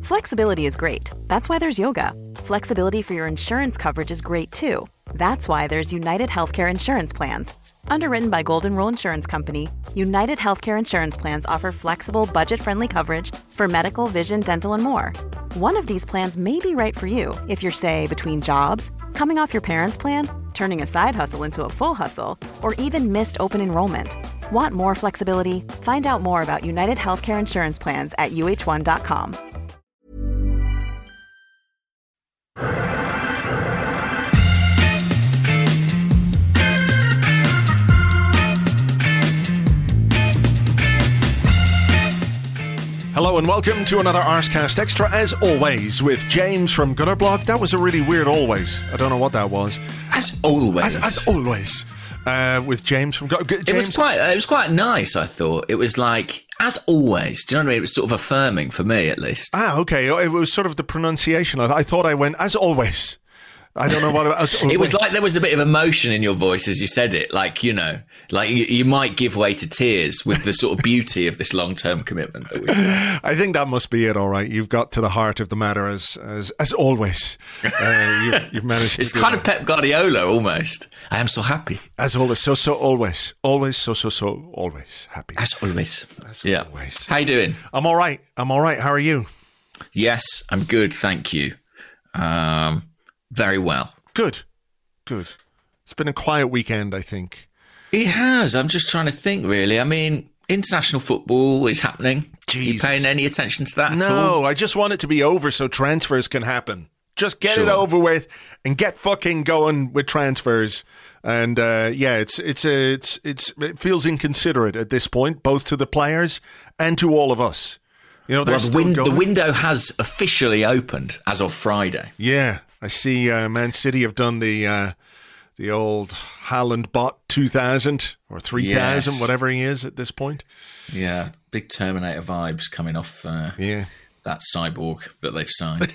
Flexibility is great. That's why there's yoga. Flexibility for your insurance coverage is great too. That's why there's United Healthcare Insurance Plans. Underwritten by Golden Rule Insurance Company, United Healthcare Insurance Plans offer flexible, budget-friendly coverage for medical, vision, dental, and more. One of these plans may be right for you if you're, say, between jobs, coming off your parents' plan, turning a side hustle into a full hustle, or even missed open enrollment. Want more flexibility? Find out more about United Healthcare Insurance Plans at uh1.com. Hello and welcome to another Arsecast Extra, as always, with James from Gutterblog. That was a really weird always. I don't know what that was. As always. As always. With James from Gutterblog. It was quite nice, I thought. It was like, as always. Do you know what I mean? It was sort of affirming for me, at least. Ah, okay. It was sort of the pronunciation. I thought I went, as always. I don't know what as always. It was like there was a bit of emotion in your voice as you said it. Like, you know, like you might give way to tears with the sort of beauty of this long-term commitment that we have. I think that must be it, all right. You've got to the heart of the matter as always. You've managed to It's kind of Pep Guardiola, almost. I am so happy. As always, so always. Always, so always happy. As always. Always. How you doing? I'm all right. How are you? Yes, I'm good, thank you. Very well. Good. It's been a quiet weekend, I think. It has. I'm just trying to think, really. I mean, international football is happening. Jesus. Are you paying any attention to that at all? No, I just want it to be over so transfers can happen. Just get it over with and get fucking going with transfers. And it feels inconsiderate at this point, both to the players and to all of us. You know, the window has officially opened as of Friday. Yeah, I see. Man City have done the old Haaland bot 2000 or 3000, yes. Whatever he is at this point. Yeah, big Terminator vibes coming off. That cyborg that they've signed.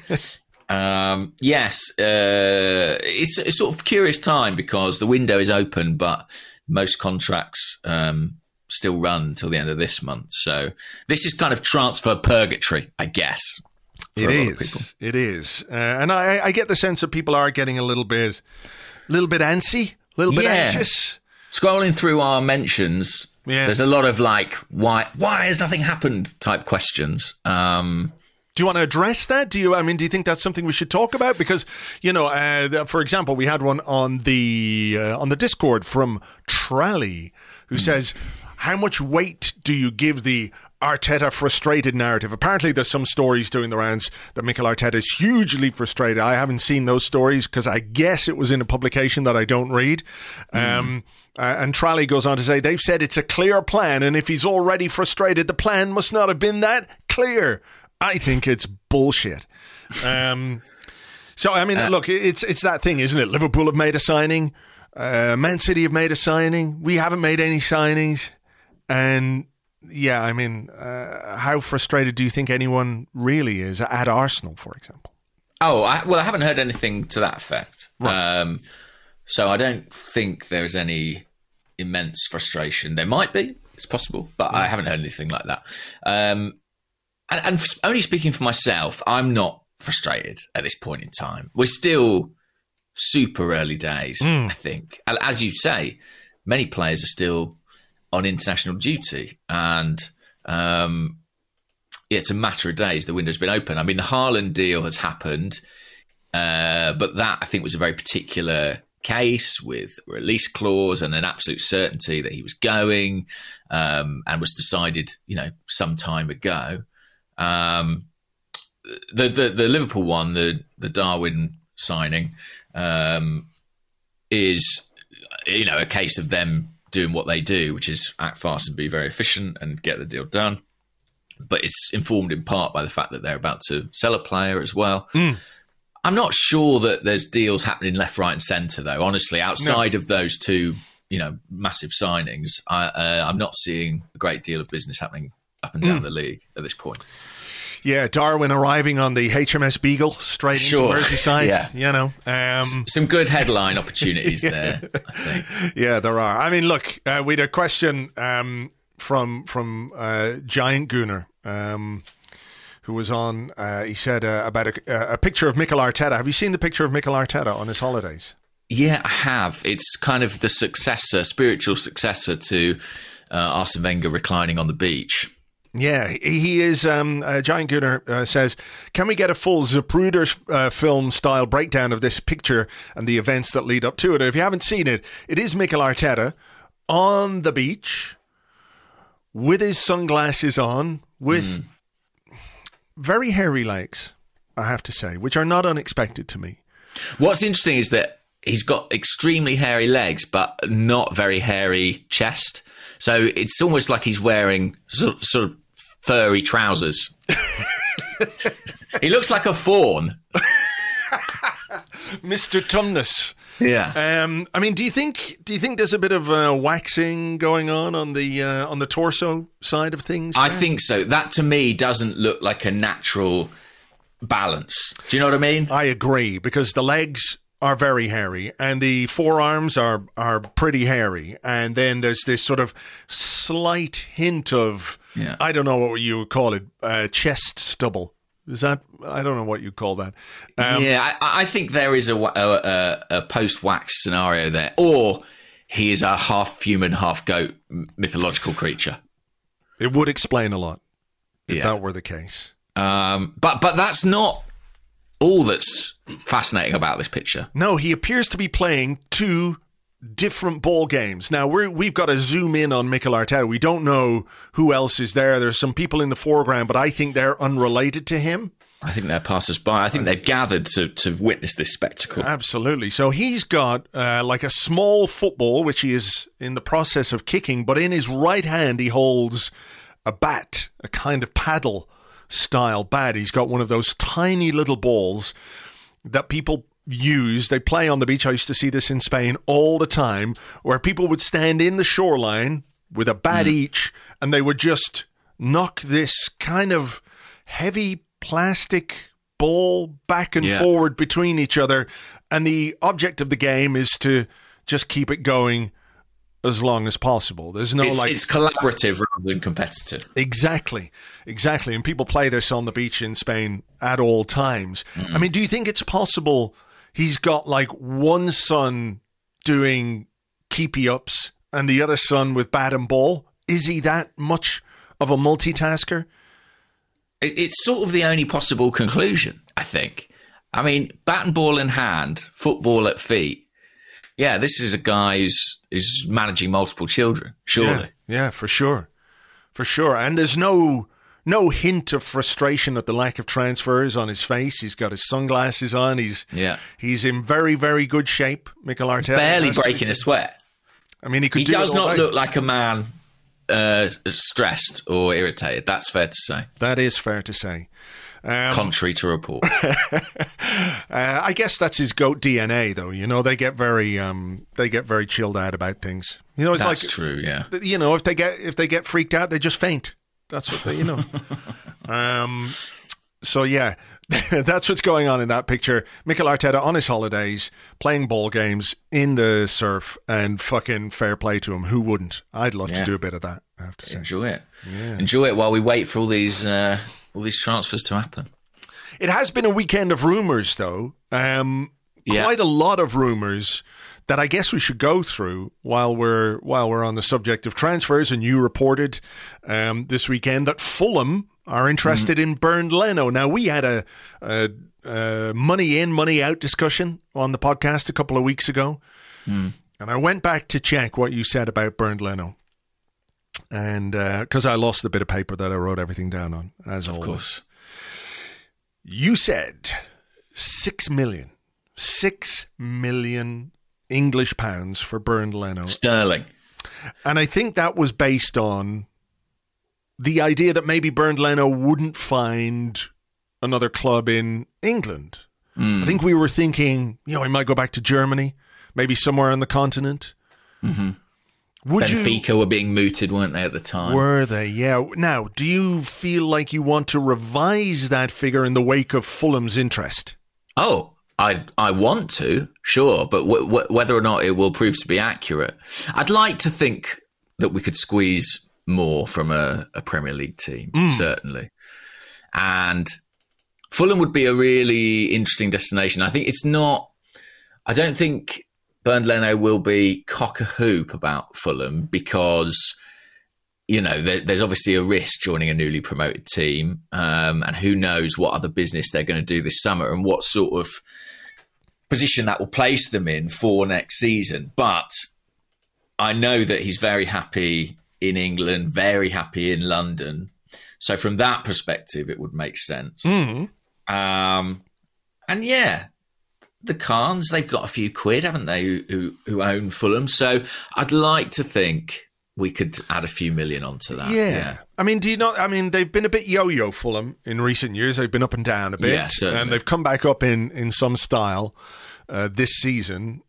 It's a sort of curious time because the window is open, but most contracts still run until the end of this month. So this is kind of transfer purgatory, I guess. It is. And I get the sense that people are getting a little bit antsy, a little bit anxious. Scrolling through our mentions, there's a lot of like, why has nothing happened type questions. Do you want to address that? Do you think that's something we should talk about? Because, you know, for example, we had one on the Discord from Trally who says, how much weight do you give the Arteta frustrated narrative? Apparently there's some stories doing the rounds that Mikel Arteta is hugely frustrated. I haven't seen those stories because I guess it was in a publication that I don't read. And Trally goes on to say, they've said it's a clear plan, and if he's already frustrated, the plan must not have been that clear. I think it's bullshit. So, I mean, look, it's that thing, isn't it? Liverpool have made a signing. Man City have made a signing. We haven't made any signings. And, yeah, I mean, how frustrated do you think anyone really is at Arsenal, for example? Oh, I haven't heard anything to that effect. Right. So I don't think there's any immense frustration. There might be. It's possible. But I haven't heard anything like that. And only speaking for myself, I'm not frustrated at this point in time. We're still super early days, I think. As you say, many players are still on international duty, and it's a matter of days. The window's been open. I mean, the Haaland deal has happened, but that I think was a very particular case with a release clause and an absolute certainty that he was going, and was decided, you know, some time ago. The Liverpool one, the Darwin signing, is, you know, a case of them doing what they do, which is act fast and be very efficient and get the deal done. But it's informed in part by the fact that they're about to sell a player as well. I'm not sure that there's deals happening left, right and centre, though. Honestly, outside of those two, you know, massive signings, I'm not seeing a great deal of business happening up and down the league at this point. Yeah, Darwin arriving on the HMS Beagle straight into Merseyside. You know, some good headline opportunities there, I think. Yeah, there are. I mean, look, we had a question from Giant Gooner, who was on. He said about a picture of Mikel Arteta. Have you seen the picture of Mikel Arteta on his holidays? Yeah, I have. It's kind of the spiritual successor to Arsene Wenger reclining on the beach. Yeah, he is. Giant Gunner says, can we get a full Zapruder film-style breakdown of this picture and the events that lead up to it? And if you haven't seen it, it is Mikel Arteta on the beach with his sunglasses on, with very hairy legs, I have to say, which are not unexpected to me. What's interesting is that he's got extremely hairy legs, but not very hairy chest. So it's almost like he's wearing sort of furry trousers. He looks like a fawn. Mr. Tumnus. Yeah. I mean, do you think there's a bit of waxing going on the torso side of things? I think so. That to me doesn't look like a natural balance. Do you know what I mean? I agree, because the legs are very hairy and the forearms are pretty hairy, and then there's this sort of slight hint of I don't know what you would call it, chest stubble. Is that, I don't know what you call that. I think there is a post-wax scenario there, or he is a half human, half goat mythological creature. It would explain a lot if that were the case. But that's not all that's fascinating about this picture. No, he appears to be playing two different ball games. Now, we've got to zoom in on Mikel Arteta. We don't know who else is there. There's some people in the foreground, but I think they're unrelated to him. I think they're passers-by. I think they've gathered to witness this spectacle. Absolutely. So he's got like a small football, which he is in the process of kicking, but in his right hand he holds a bat, a kind of paddle-style bat. He's got one of those tiny little balls that people use. They play on the beach. I used to see this in Spain all the time, where people would stand in the shoreline with a bat each, and they would just knock this kind of heavy plastic ball back and forward between each other. And the object of the game is to just keep it going as long as possible. There's no it's collaborative rather than competitive. Exactly. And people play this on the beach in Spain at all times. I mean, do you think it's possible he's got like one son doing keepy-ups and the other son with bat and ball? Is he that much of a multitasker? It's sort of the only possible conclusion, I think. I mean, bat and ball in hand, football at feet. Yeah, this is a guy who's managing multiple children, surely. Yeah, for sure. And there's no hint of frustration at the lack of transfers on his face. He's got his sunglasses on. He's in very, very good shape, Mikel Arteta. Barely breaking a sweat. I mean, he does not look like a man stressed or irritated. That's fair to say. That is fair to say. Contrary to report. I guess that's his GOAT DNA, though. You know, they get very chilled out about things. You know, that's true. Yeah. You know, if they get freaked out, they just faint. That's what they, you know. So yeah, that's what's going on in that picture. Mikel Arteta on his holidays, playing ball games in the surf, and fucking fair play to him. Who wouldn't? I'd love to do a bit of that, I have to say. Enjoy it. Yeah. Enjoy it while we wait for all these transfers to happen. It has been a weekend of rumours, though. Quite a lot of rumours that I guess we should go through while we're on the subject of transfers. And you reported this weekend that Fulham are interested in Bernd Leno. Now, we had a money in, money out discussion on the podcast a couple of weeks ago. And I went back to check what you said about Bernd Leno. And because I lost the bit of paper that I wrote everything down on, as always. Of course. You said 6 million English pounds for Bernd Leno. Sterling. And I think that was based on the idea that maybe Bernd Leno wouldn't find another club in England. I think we were thinking, you know, he might go back to Germany, maybe somewhere on the continent. Benfica were being mooted, weren't they, at the time? Were they? Yeah. Now, do you feel like you want to revise that figure in the wake of Fulham's interest? Oh, I want to, sure, but whether or not it will prove to be accurate, I'd like to think that we could squeeze more from a Premier League team, certainly. And Fulham would be a really interesting destination. I don't think Bernd Leno will be cock-a-hoop about Fulham because, there's obviously a risk joining a newly promoted team, and who knows what other business they're going to do this summer and what sort of position that will place them in for next season. But I know that he's very happy in England, very happy in London. So from that perspective, it would make sense. Mm. And yeah, the Khans, they've got a few quid, haven't they, who own Fulham? So I'd like to think we could add a few million onto that. Yeah. I mean, they've been a bit yo-yo, Fulham, in recent years. They've been up and down a bit. Yeah, certainly. And they've come back up in some style this season.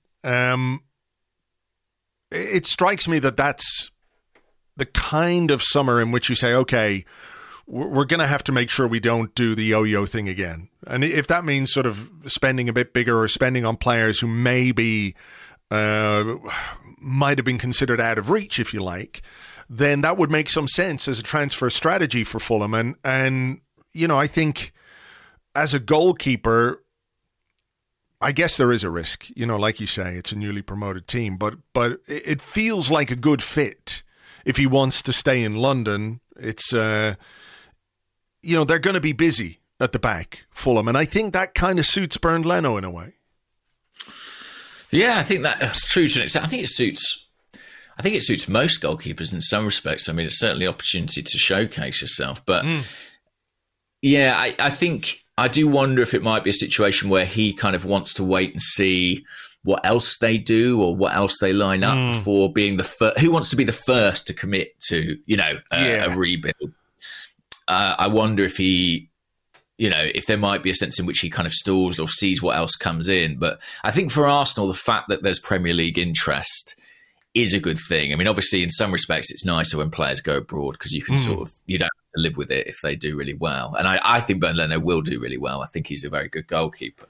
It strikes me that that's the kind of summer in which you say, okay, we're going to have to make sure we don't do the yo-yo thing again. And if that means sort of spending a bit bigger or spending on players who maybe might have been considered out of reach, if you like, then that would make some sense as a transfer strategy for Fulham. And I think as a goalkeeper, I guess there is a risk. Like you say, it's a newly promoted team, but it feels like a good fit if he wants to stay in London. It's they're going to be busy at the back, Fulham, and I think that kind of suits Bernd Leno in a way. Yeah, I think that's true to an extent. I think it suits most goalkeepers in some respects. I mean, it's certainly an opportunity to showcase yourself. But yeah, I think I do wonder if it might be a situation where he kind of wants to wait and see what else they do or what else they line up before being the first. Who wants to be the first to commit to, a rebuild? I wonder if he, if there might be a sense in which he kind of stalls or sees what else comes in. But I think for Arsenal, the fact that there's Premier League interest is a good thing. I mean, obviously, in some respects, it's nicer when players go abroad because you can you don't have to live with it if they do really well. And I think Bernd Leno will do really well. I think he's a very good goalkeeper.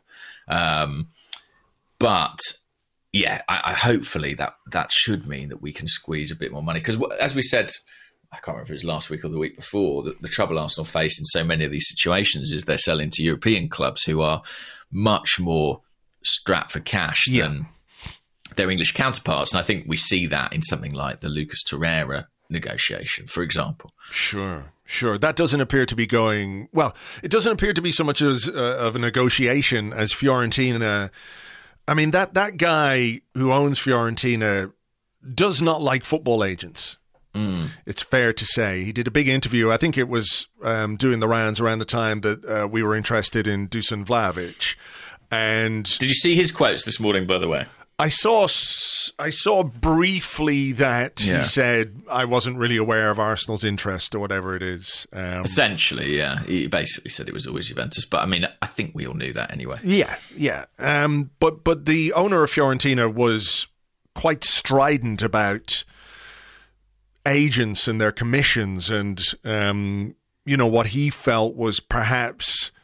But yeah, I hopefully that should mean that we can squeeze a bit more money. Because as we said, I can't remember if it was last week or the week before, the trouble Arsenal face in so many of these situations is they're selling to European clubs who are much more strapped for cash than their English counterparts. And I think we see that in something like the Lucas Torreira negotiation, for example. Sure. That doesn't appear to be going... Well, it doesn't appear to be so much as of a negotiation as Fiorentina... I mean, that guy who owns Fiorentina does not like football agents. It's fair to say. He did a big interview. I think it was doing the rounds around the time that we were interested in Dusan Vlahovic. And did you see his quotes this morning, by the way? I saw briefly that he said, I wasn't really aware of Arsenal's interest or whatever it is. Essentially, yeah. He basically said it was always Juventus. But I mean, I think we all knew that anyway. Yeah. But the owner of Fiorentina was quite strident about agents and their commissions and, what he felt was perhaps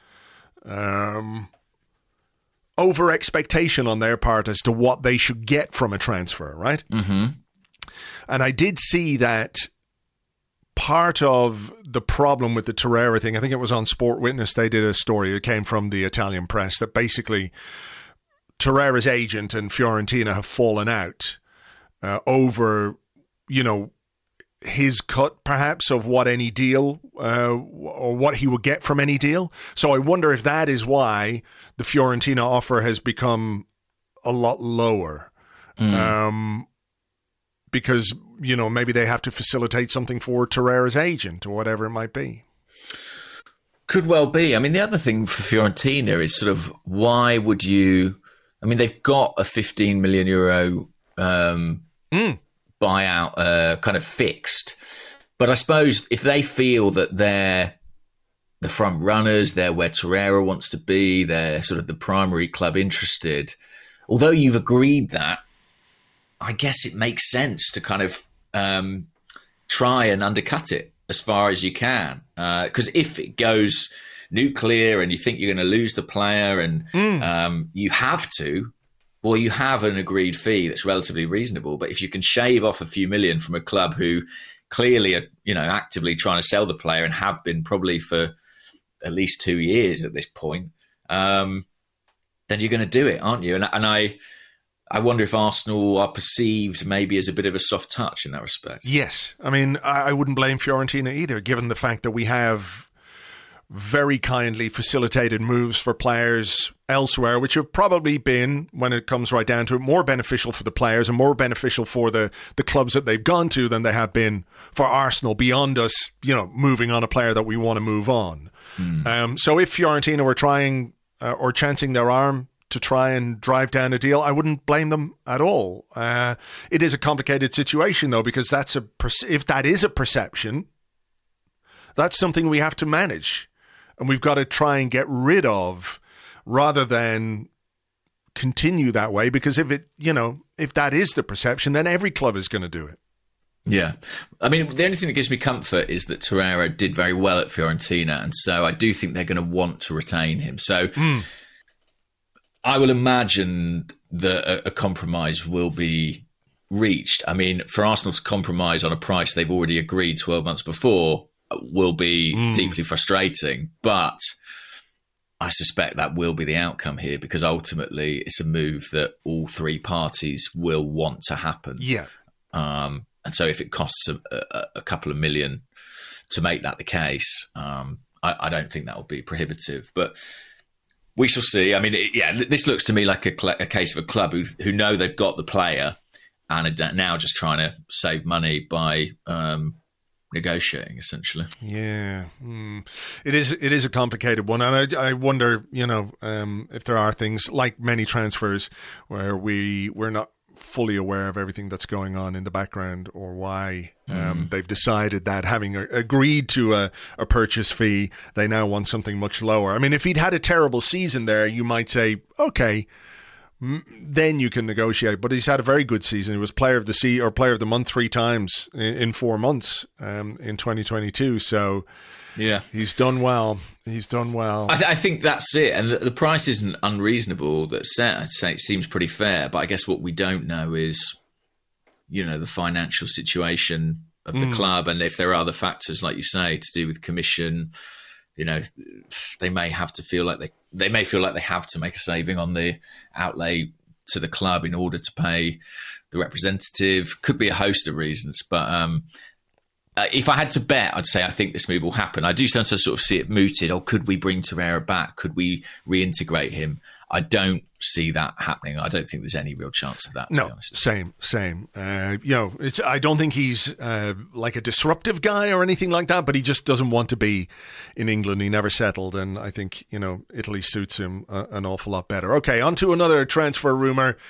over expectation on their part as to what they should get from a transfer, right? Mm-hmm. And I did see that part of the problem with the Torreira thing, I think it was on Sport Witness, they did a story, it came from the Italian press, that basically Torreira's agent and Fiorentina have fallen out over, his cut perhaps of what any deal or what he would get from any deal. So I wonder if that is why the Fiorentina offer has become a lot lower. Because, maybe they have to facilitate something for Torreira's agent or whatever it might be. Could well be. I mean, the other thing for Fiorentina is sort of why would you... I mean, they've got a 15 million euro buyout kind of fixed. But I suppose if they feel that they're the front runners, they're where Torreira wants to be, they're sort of the primary club interested, although you've agreed that, I guess it makes sense to kind of try and undercut it as far as you can. Because if it goes nuclear and you think you're going to lose the player and you have to, well, you have an agreed fee that's relatively reasonable. But if you can shave off a few million from a club who clearly are, actively trying to sell the player and have been probably for at least 2 years at this point, then you're going to do it, aren't you? And I wonder if Arsenal are perceived maybe as a bit of a soft touch in that respect. Yes. I mean, I wouldn't blame Fiorentina either, given the fact that we have very kindly facilitated moves for players elsewhere, which have probably been, when it comes right down to it, more beneficial for the players and more beneficial for the clubs that they've gone to than they have been for Arsenal, beyond us, moving on a player that we want to move on. So if Fiorentina were trying or chancing their arm to try and drive down a deal, I wouldn't blame them at all. It is a complicated situation, though, because if that is a perception, that's something we have to manage. And we've got to try and get rid of, rather than continue that way. Because if that is the perception, then every club is going to do it. Yeah. I mean, the only thing that gives me comfort is that Torreira did very well at Fiorentina. And so I do think they're going to want to retain him. So I will imagine that a compromise will be reached. I mean, for Arsenal to compromise on a price they've already agreed 12 months before will be deeply frustrating. But I suspect that will be the outcome here, because ultimately it's a move that all three parties will want to happen. Yeah. And so if it costs a couple of million to make that the case, I don't think that will be prohibitive. But we shall see. I mean, this looks to me like a case of a club who know they've got the player and are now just trying to save money by negotiating, essentially. Yeah, it is a complicated one, and I wonder, if there are things like many transfers where we're not fully aware of everything that's going on in the background, or why they've decided that, having agreed to a purchase fee, they now want something much lower. I mean, if he'd had a terrible season there, you might say, okay, then you can negotiate. But he's had a very good season. He was player of the month 3 times in 4 months in 2022. So yeah, he's done well. I think that's it. And the price isn't unreasonable. That's set. I'd say it seems pretty fair. But I guess what we don't know is, the financial situation of the club, and if there are other factors, like you say, to do with commission. They may have to feel like they may feel like they have to make a saving on the outlay to the club in order to pay the representative. Could be a host of reasons, but if I had to bet, I'd say I think this move will happen. I do sometimes sort of see it mooted. Or could we bring Torreira back? Could we reintegrate him? I don't see that happening. I don't think there's any real chance of that, to be honest. Same. I don't think he's like a disruptive guy or anything like that, but he just doesn't want to be in England. He never settled, and I think, Italy suits him an awful lot better. Okay, on to another transfer rumour.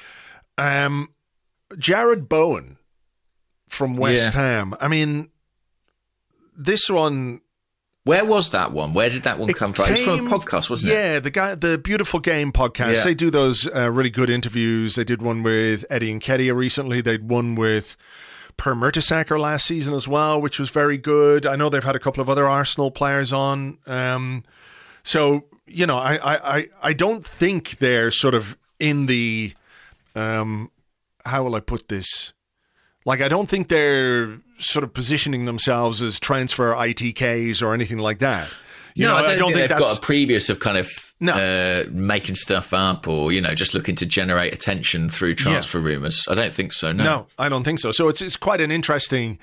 Jarrod Bowen from West Ham. I mean, this one... Where was that one? Where did that one come from? It was from a podcast, wasn't it? Yeah, the Beautiful Game podcast. Yeah. They do those really good interviews. They did one with Eddie Nketiah recently. They did one with Per Mertesacker last season as well, which was very good. I know they've had a couple of other Arsenal players on. So, I don't think they're sort of in the... how will I put this? Like, I don't think they're sort of positioning themselves as transfer ITKs or anything like that. I don't think they've got a previous of kind of making stuff up or, just looking to generate attention through transfer rumours. I don't think so, No, I don't think so. So it's quite an interesting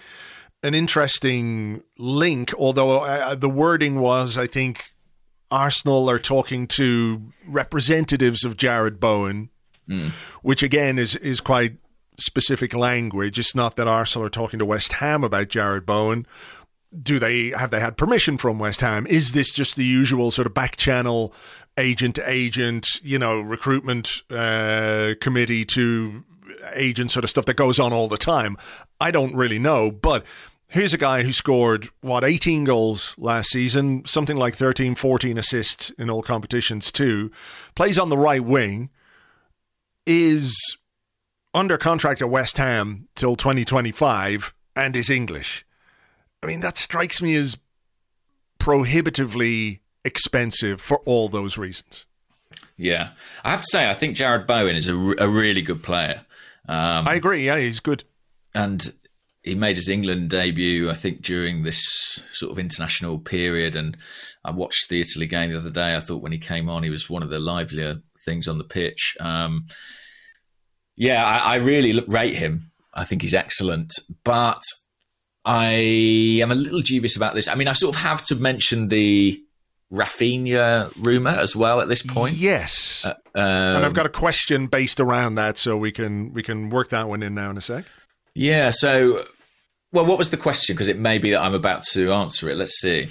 link, although the wording was, I think, Arsenal are talking to representatives of Jarrod Bowen, which again is quite specific language. It's not that Arsenal are talking to West Ham about Jarrod Bowen. Have they had permission from West Ham? Is this just the usual sort of back channel agent to agent, recruitment committee to agent sort of stuff that goes on all the time? I don't really know, but here's a guy who scored 18 goals last season, something like 13, 14 assists in all competitions too, plays on the right wing, is under contract at West Ham till 2025 and is English. I mean, that strikes me as prohibitively expensive for all those reasons. Yeah. I have to say, I think Jarrod Bowen is a really good player. I agree. Yeah, he's good. And he made his England debut, I think, during this sort of international period. And I watched the Italy game the other day. I thought when he came on, he was one of the livelier things on the pitch. I really rate him. I think he's excellent. But I am a little dubious about this. I mean, I sort of have to mention the Rafinha rumour as well at this point. Yes. And I've got a question based around that, so we can work that one in now in a sec. Yeah, so, well, what was the question? Because it may be that I'm about to answer it. Let's see.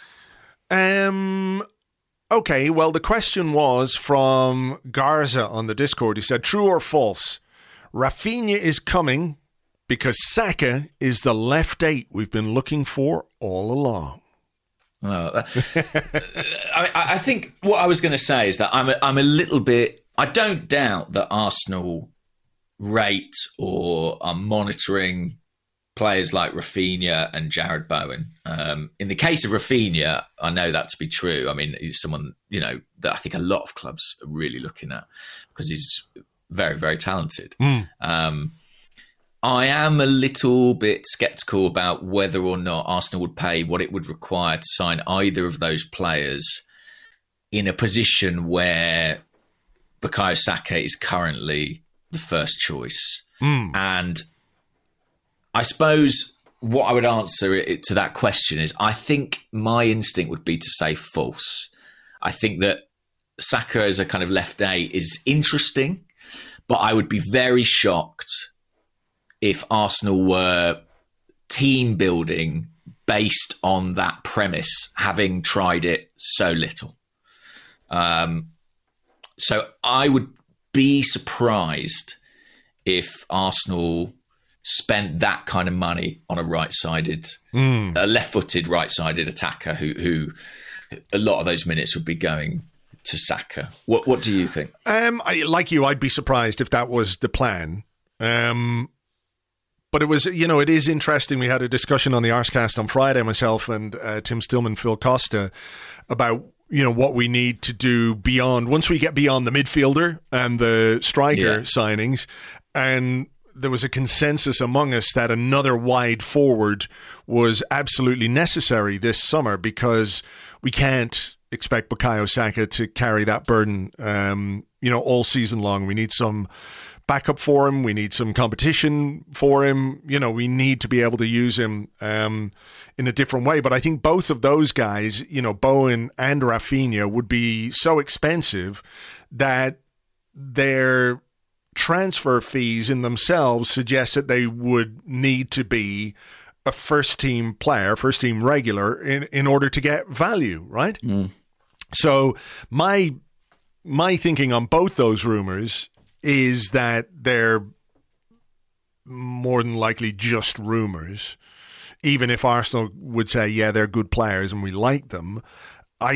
Okay, well, the question was from Garza on the Discord. He said, true or false? Rafinha is coming because Saka is the left 8 we've been looking for all along. Well, I think what I was going to say is that I'm a little bit... I don't doubt that Arsenal rate or are monitoring players like Rafinha and Jared Bowen. In the case of Rafinha, I know that to be true. I mean, he's someone, that I think a lot of clubs are really looking at because he's very, very talented. I am a little bit sceptical about whether or not Arsenal would pay what it would require to sign either of those players in a position where Bukayo Saka is currently the first choice. And I suppose what I would answer to that question is I think my instinct would be to say false. I think that Saka as a kind of left 8 is interesting, but I would be very shocked if Arsenal were team building based on that premise, having tried it so little. So I would be surprised if Arsenal spent that kind of money on a right-sided, a left-footed right-sided attacker who a lot of those minutes would be going to Saka. What do you think? Like you, I'd be surprised if that was the plan. But it was, it is interesting. We had a discussion on the Arscast on Friday, myself and Tim Stillman, Phil Costa, about, what we need to do once we get beyond the midfielder and the striker signings. And there was a consensus among us that another wide forward was absolutely necessary this summer because we can't expect Bukayo Saka to carry that burden, all season long. We need some backup for him. We need some competition for him. We need to be able to use him in a different way. But I think both of those guys, Bowen and Rafinha, would be so expensive that their transfer fees in themselves suggest that they would need to be a first-team player, first-team regular in order to get value, right? So my thinking on both those rumours is that they're more than likely just rumours. Even if Arsenal would say, yeah, they're good players and we like them, I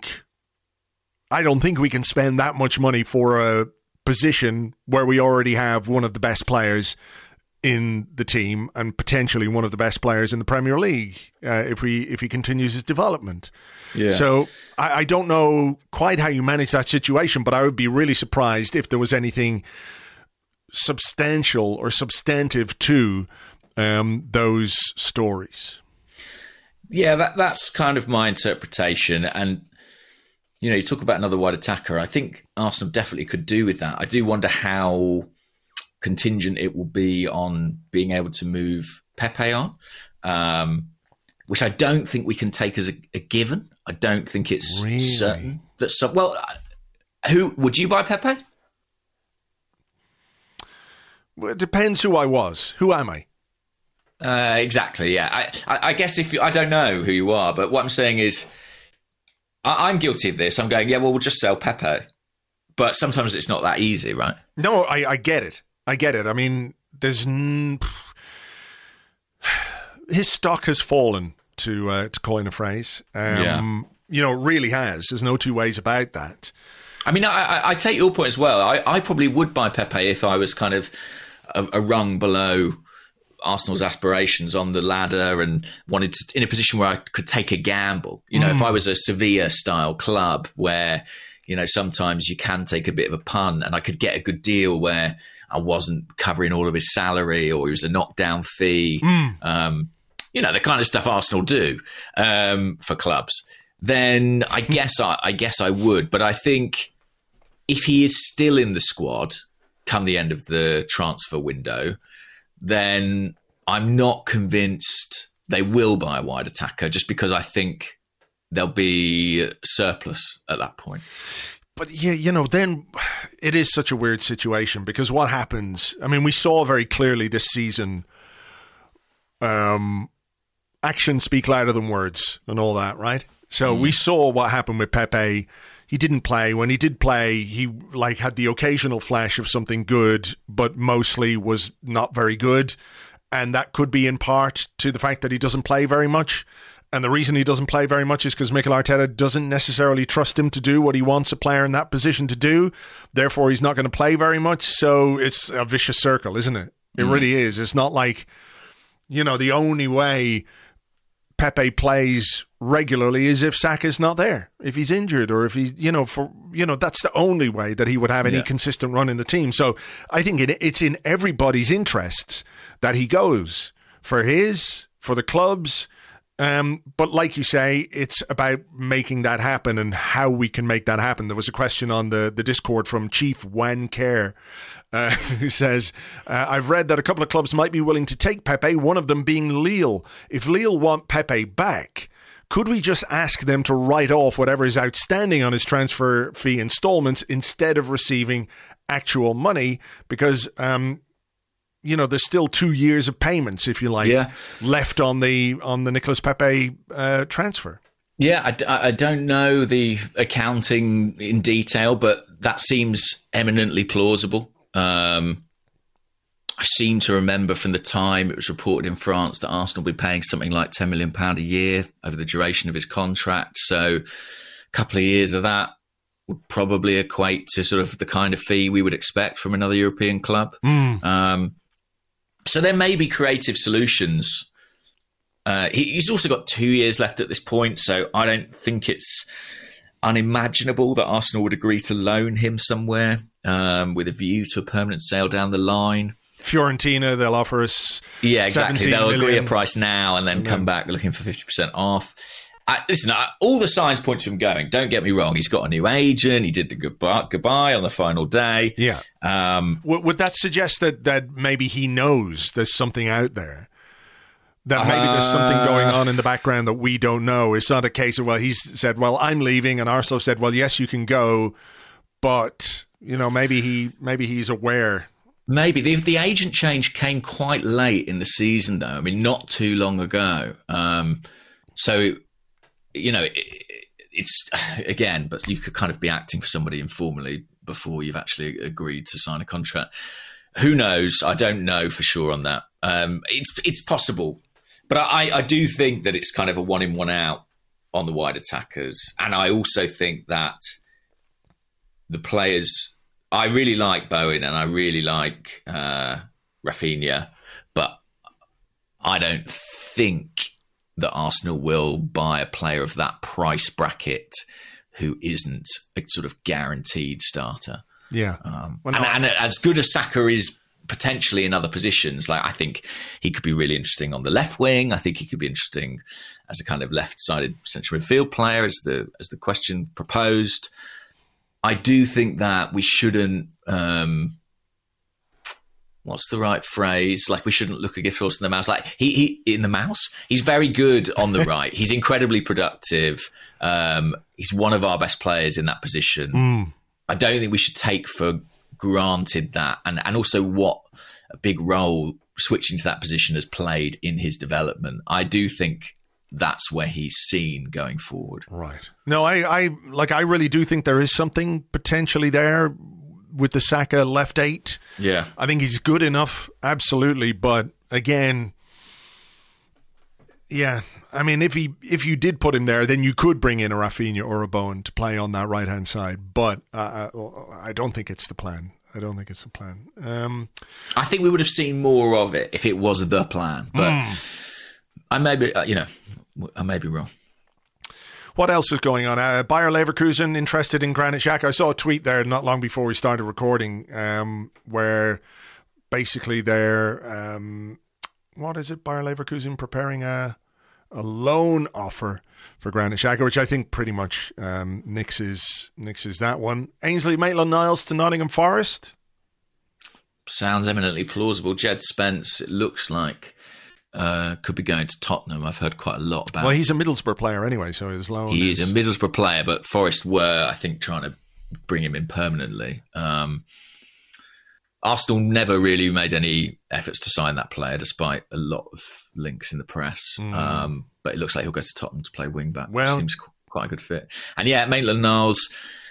don't think we can spend that much money for a position where we already have one of the best players in the team and potentially one of the best players in the Premier League if he continues his development. Yeah. So I don't know quite how you manage that situation, but I would be really surprised if there was anything substantial or substantive to those stories. Yeah, that's kind of my interpretation. And, you talk about another wide attacker. I think Arsenal definitely could do with that. I do wonder how contingent it will be on being able to move Pepe on, which I don't think we can take as a given. I don't think it's certain that who would you buy Pepe? Well, it depends who I was. Who am I? Exactly. Yeah. I guess I don't know who you are, but what I'm saying is I'm guilty of this. I'm going, we'll just sell Pepe, but sometimes it's not that easy, right? No, I get it. I mean, there's his stock has fallen, to coin a phrase. It really has. There's no two ways about that. I mean, I take your point as well. I probably would buy Pepe if I was kind of a rung below Arsenal's aspirations on the ladder and wanted to, in a position where I could take a gamble. If I was a Sevilla-style club where, sometimes you can take a bit of a punt, and I could get a good deal where I wasn't covering all of his salary, or he was a knockdown fee. The kind of stuff Arsenal do for clubs. Then I guess I would. But I think if he is still in the squad come the end of the transfer window, then I'm not convinced they will buy a wide attacker, just because I think there'll be surplus at that point. But then it is such a weird situation, because what happens, I mean, we saw very clearly this season, actions speak louder than words and all that, right? So we saw what happened with Pepe. He didn't play. When he did play, he had the occasional flash of something good, but mostly was not very good. And that could be in part to the fact that he doesn't play very much. And the reason he doesn't play very much is because Mikel Arteta doesn't necessarily trust him to do what he wants a player in that position to do. Therefore, he's not going to play very much. So it's a vicious circle, isn't it? It really is. It's not like, the only way Pepe plays regularly is if Saka's not there, if he's injured, or if he's, that's the only way that he would have any consistent run in the team. So I think it's in everybody's interests that he goes, for the club's. But like you say, it's about making that happen and how we can make that happen. There was a question on the Discord from Chief Wan Care, who says, I've read that a couple of clubs might be willing to take Pepe, one of them being Lille. If Lille want Pepe back, could we just ask them to write off whatever is outstanding on his transfer fee installments instead of receiving actual money? Because there's still 2 years of payments, if you like, left on the Nicolas Pepe transfer. Yeah, I don't know the accounting in detail, but that seems eminently plausible. I seem to remember from the time it was reported in France that Arsenal will be paying something like £10 million a year over the duration of his contract. So a couple of years of that would probably equate to sort of the kind of fee we would expect from another European club. So there may be creative solutions. He's also got 2 years left at this point, so I don't think it's unimaginable that Arsenal would agree to loan him somewhere with a view to a permanent sale down the line. Fiorentina, they'll offer us exactly. They'll million. Agree a price now and then come back looking for 50% off. Listen, all the signs point to him going. Don't get me wrong. He's got a new agent. He did the goodbye on the final day. Yeah. Would that suggest that maybe he knows there's something out there? That maybe there's something going on in the background that we don't know. It's not a case of, he's said, I'm leaving, and Arsenal said, yes, you can go, but maybe he's aware. Maybe the agent change came quite late in the season, though. I mean, not too long ago. So. It's again, but you could kind of be acting for somebody informally before you've actually agreed to sign a contract. Who knows? I don't know for sure on that. It's possible, but I do think that it's kind of a one in, one out on the wide attackers. And I also think that the players, I really like Bowen and I really like Rafinha, but I don't think that Arsenal will buy a player of that price bracket who isn't a sort of guaranteed starter. Yeah. And as good as Saka is potentially in other positions, I think he could be really interesting on the left wing. I think he could be interesting as a kind of left-sided central midfield player, as the question proposed. I do think that we shouldn't... what's the right phrase? We shouldn't look a gift horse in the mouse. He in the mouse. He's very good on the right. He's incredibly productive. He's one of our best players in that position. I don't think we should take for granted that, and also what a big role switching to that position has played in his development. I do think that's where he's seen going forward. Right. No, I really do think there is something potentially there with the Saka left 8. Yeah. I think he's good enough, absolutely. But again, yeah, I mean, if you did put him there, then you could bring in a Rafinha or a Bowen to play on that right-hand side. But I don't think it's the plan. I think we would have seen more of it if it was the plan. But I may be, I may be wrong. What else is going on? Bayer Leverkusen interested in Granit Xhaka. I saw a tweet there not long before we started recording where basically they're, what is it, Bayer Leverkusen preparing a loan offer for Granit Xhaka, which I think pretty much nixes that one. Ainsley Maitland-Niles to Nottingham Forest. Sounds eminently plausible. Jed Spence, it looks like, could be going to Tottenham. I've heard quite a lot about. Well, he's a Middlesbrough player anyway, so his loan. He is a Middlesbrough player, but Forest were, I think, trying to bring him in permanently. Arsenal never really made any efforts to sign that player, despite a lot of links in the press. But it looks like he'll go to Tottenham to play wing back. Well, which seems quite a good fit. And yeah, Maitland-Niles.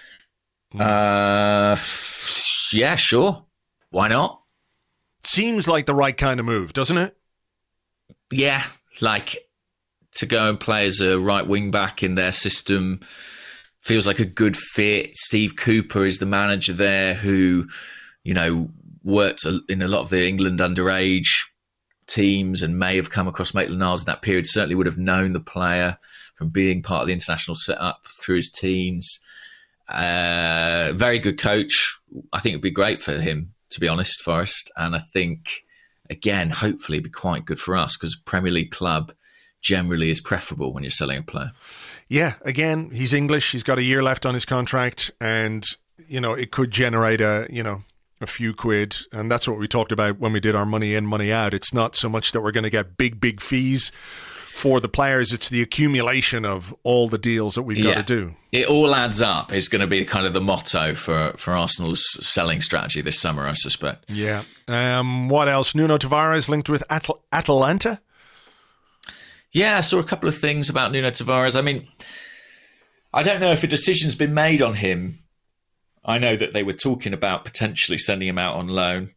Yeah, sure. Why not? Seems like the right kind of move, doesn't it? Yeah, like to go and play as a right wing back in their system feels like a good fit. Steve Cooper is the manager there who, you know, worked in a lot of the England underage teams and may have come across Maitland-Niles in that period. Certainly would have known the player from being part of the international setup through his teams. Very good coach. I think it'd be great for him, to be honest, Forest. And I think, again, hopefully it'd be quite good for us because Premier League club generally is preferable when you're selling a player. Yeah, again, he's English. He's got a year left on his contract and, you know, it could generate a few quid. And that's what we talked about when we did our money in, money out. It's not so much that we're going to get big fees for the players. It's the accumulation of all the deals that we've got to do. It all adds up is going to be kind of the motto for Arsenal's selling strategy this summer, I suspect. Yeah. What else? Nuno Tavares linked with Atalanta? Yeah, I saw a couple of things about Nuno Tavares. I mean, I don't know if a decision's been made on him. I know that they were talking about potentially sending him out on loan.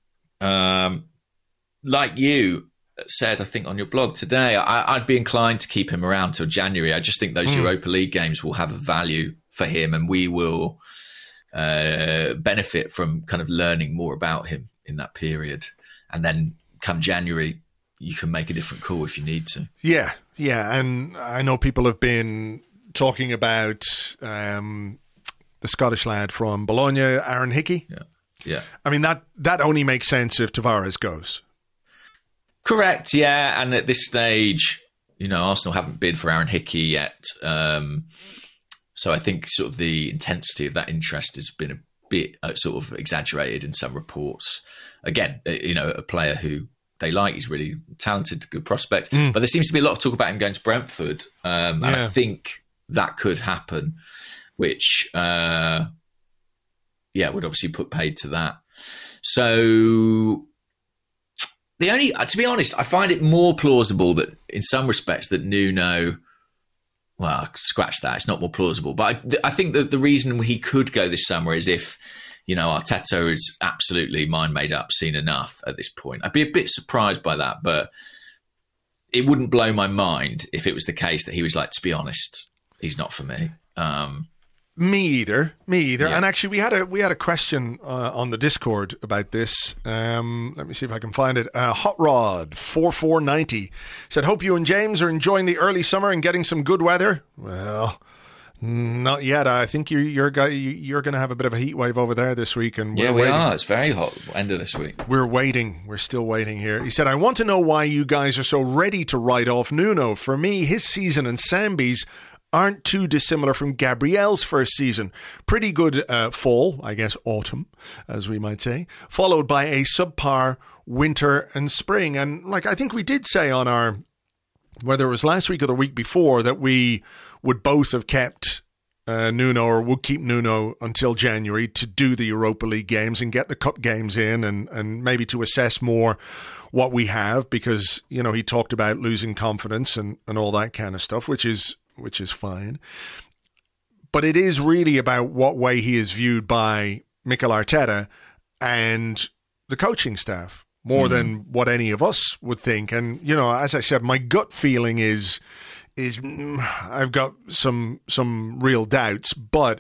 Like you said, I think on your blog today, I'd be inclined to keep him around till January. I just think those Europa League games will have a value for him and we will benefit from kind of learning more about him in that period. And then come January, you can make a different call if you need to. Yeah. And I know people have been talking about the Scottish lad from Bologna, Aaron Hickey. Yeah. I mean, that only makes sense if Tavares goes. Correct, yeah. And at this stage, you know, Arsenal haven't bid for Aaron Hickey yet. So I think sort of the intensity of that interest has been a bit sort of exaggerated in some reports. Again, you know, a player who they like, he's really talented, good prospect. But there seems to be a lot of talk about him going to Brentford. And I think that could happen, which, would obviously put paid to that. So to be honest, I find it more plausible that in some respects that Nuno, well, scratch that, it's not more plausible. But I think that the reason he could go this summer is if, you know, Arteta is absolutely mind made up, seen enough at this point. I'd be a bit surprised by that, but it wouldn't blow my mind if it was the case that he was like, to be honest, he's not for me. Me either. Yeah. And actually, we had a question on the Discord about this. Let me see if I can find it. Hot Rod 4490 said, "Hope you and James are enjoying the early summer and getting some good weather." Well, not yet. I think you're going to have a bit of a heat wave over there this week, and we are. It's very hot. End of this week. We're waiting. We're still waiting here. He said, "I want to know why you guys are so ready to write off Nuno. For me, his season and Sambi's aren't too dissimilar from Gabriel's first season. Pretty good fall, I guess autumn, as we might say, followed by a subpar winter and spring." And like I think we did say on our, whether it was last week or the week before, that we would both have kept Nuno or would keep Nuno until January to do the Europa League games and get the cup games in and maybe to assess more what we have, because, you know, he talked about losing confidence and all that kind of stuff, which is fine. But it is really about what way he is viewed by Mikel Arteta and the coaching staff more than what any of us would think. And, you know, as I said, my gut feeling is I've got some real doubts, but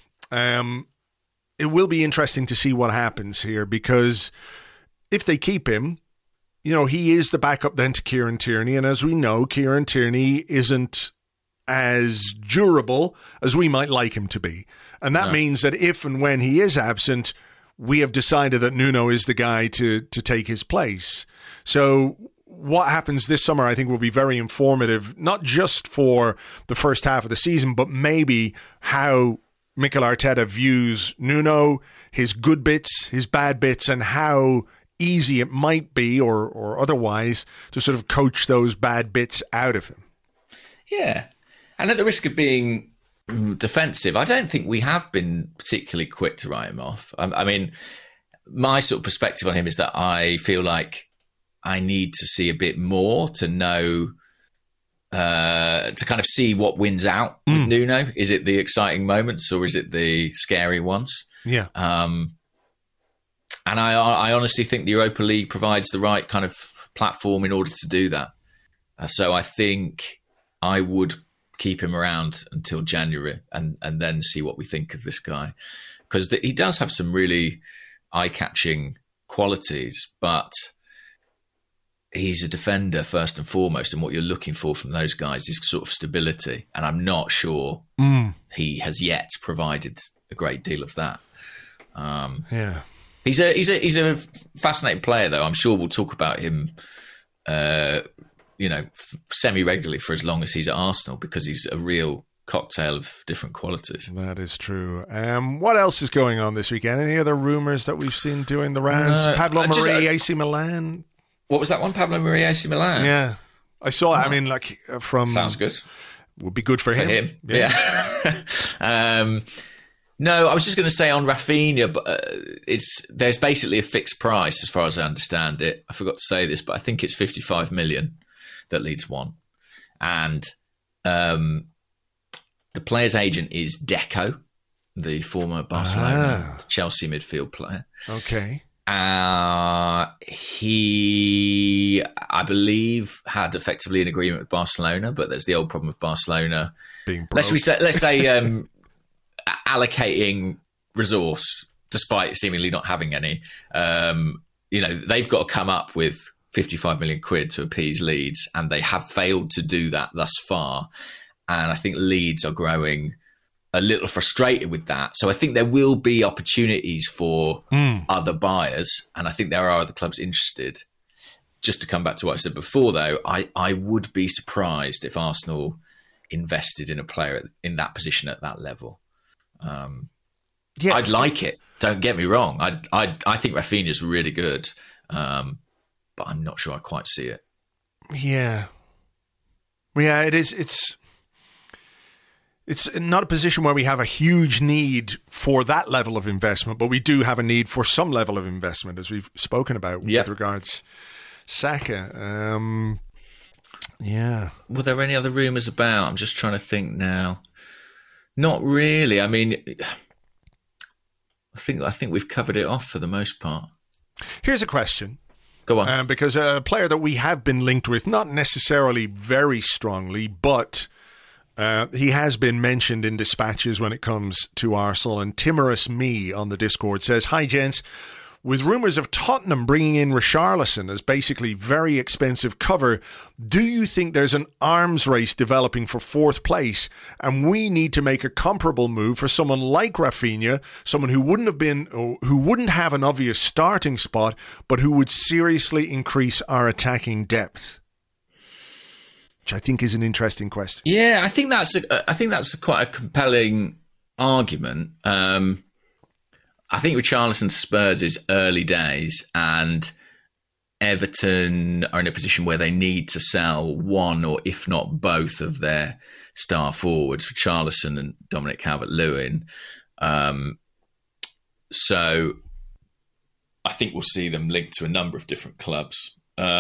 it will be interesting to see what happens here, because if they keep him, you know, he is the backup then to Kieran Tierney. And as we know, Kieran Tierney isn't as durable as we might like him to be. And that means that if and when he is absent, we have decided that Nuno is the guy to take his place. So what happens this summer, I think, will be very informative, not just for the first half of the season, but maybe how Mikel Arteta views Nuno, his good bits, his bad bits, and how easy it might be or otherwise to sort of coach those bad bits out of him. Yeah. And at the risk of being defensive, I don't think we have been particularly quick to write him off. I mean, my sort of perspective on him is that I feel like I need to see a bit more to know, to kind of see what wins out with Nuno. Is it the exciting moments or is it the scary ones? Yeah. And I honestly think the Europa League provides the right kind of platform in order to do that. So I think I would keep him around until January and then see what we think of this guy. Because he does have some really eye-catching qualities, but he's a defender first and foremost. And what you're looking for from those guys is sort of stability. And I'm not sure he has yet provided a great deal of that. Yeah. He's a fascinating player, though. I'm sure we'll talk about him, semi-regularly for as long as he's at Arsenal, because he's a real cocktail of different qualities. That is true. What else is going on this weekend? Any other rumours that we've seen doing the rounds? Pablo Mari, AC Milan. What was that one? Pablo Mari, AC Milan? Yeah. I saw it. I mean, from... Sounds good. Would be good for him. Yeah. No, I was just going to say on Rafinha, but there's basically a fixed price as far as I understand it. I forgot to say this, but I think it's 55 million that Leeds want. And the player's agent is Deco, the former Barcelona Chelsea midfield player. Okay. He, I believe, had effectively an agreement with Barcelona, but there's the old problem with Barcelona being broke. Let's say allocating resource despite seemingly not having any. They've got to come up with 55 million quid to appease Leeds, and they have failed to do that thus far. And I think Leeds are growing a little frustrated with that. So I think there will be opportunities for other buyers, and I think there are other clubs interested. Just to come back to what I said before, though, I would be surprised if Arsenal invested in a player in that position at that level. I'd like it. Don't get me wrong. I think Rafinha's really good, but I'm not sure I quite see it. Yeah, it is. It's not a position where we have a huge need for that level of investment, but we do have a need for some level of investment, as we've spoken about with regards Saka. Were there any other rumours about? I'm just trying to think now. Not really. I mean, I think we've covered it off for the most part. Here's a question. Go on. Because a player that we have been linked with, not necessarily very strongly, but he has been mentioned in dispatches when it comes to Arsenal. And Timorous Me on the Discord says, "Hi, gents. With rumours of Tottenham bringing in Richarlison as basically very expensive cover, do you think there's an arms race developing for fourth place and we need to make a comparable move for someone like Rafinha, someone who wouldn't have an obvious starting spot, but who would seriously increase our attacking depth?" Which I think is an interesting question. Yeah, I think that's quite a compelling argument. I think Richarlison Spurs is early days, and Everton are in a position where they need to sell one or if not both of their star forwards, Richarlison and Dominic Calvert-Lewin. So I think we'll see them linked to a number of different clubs.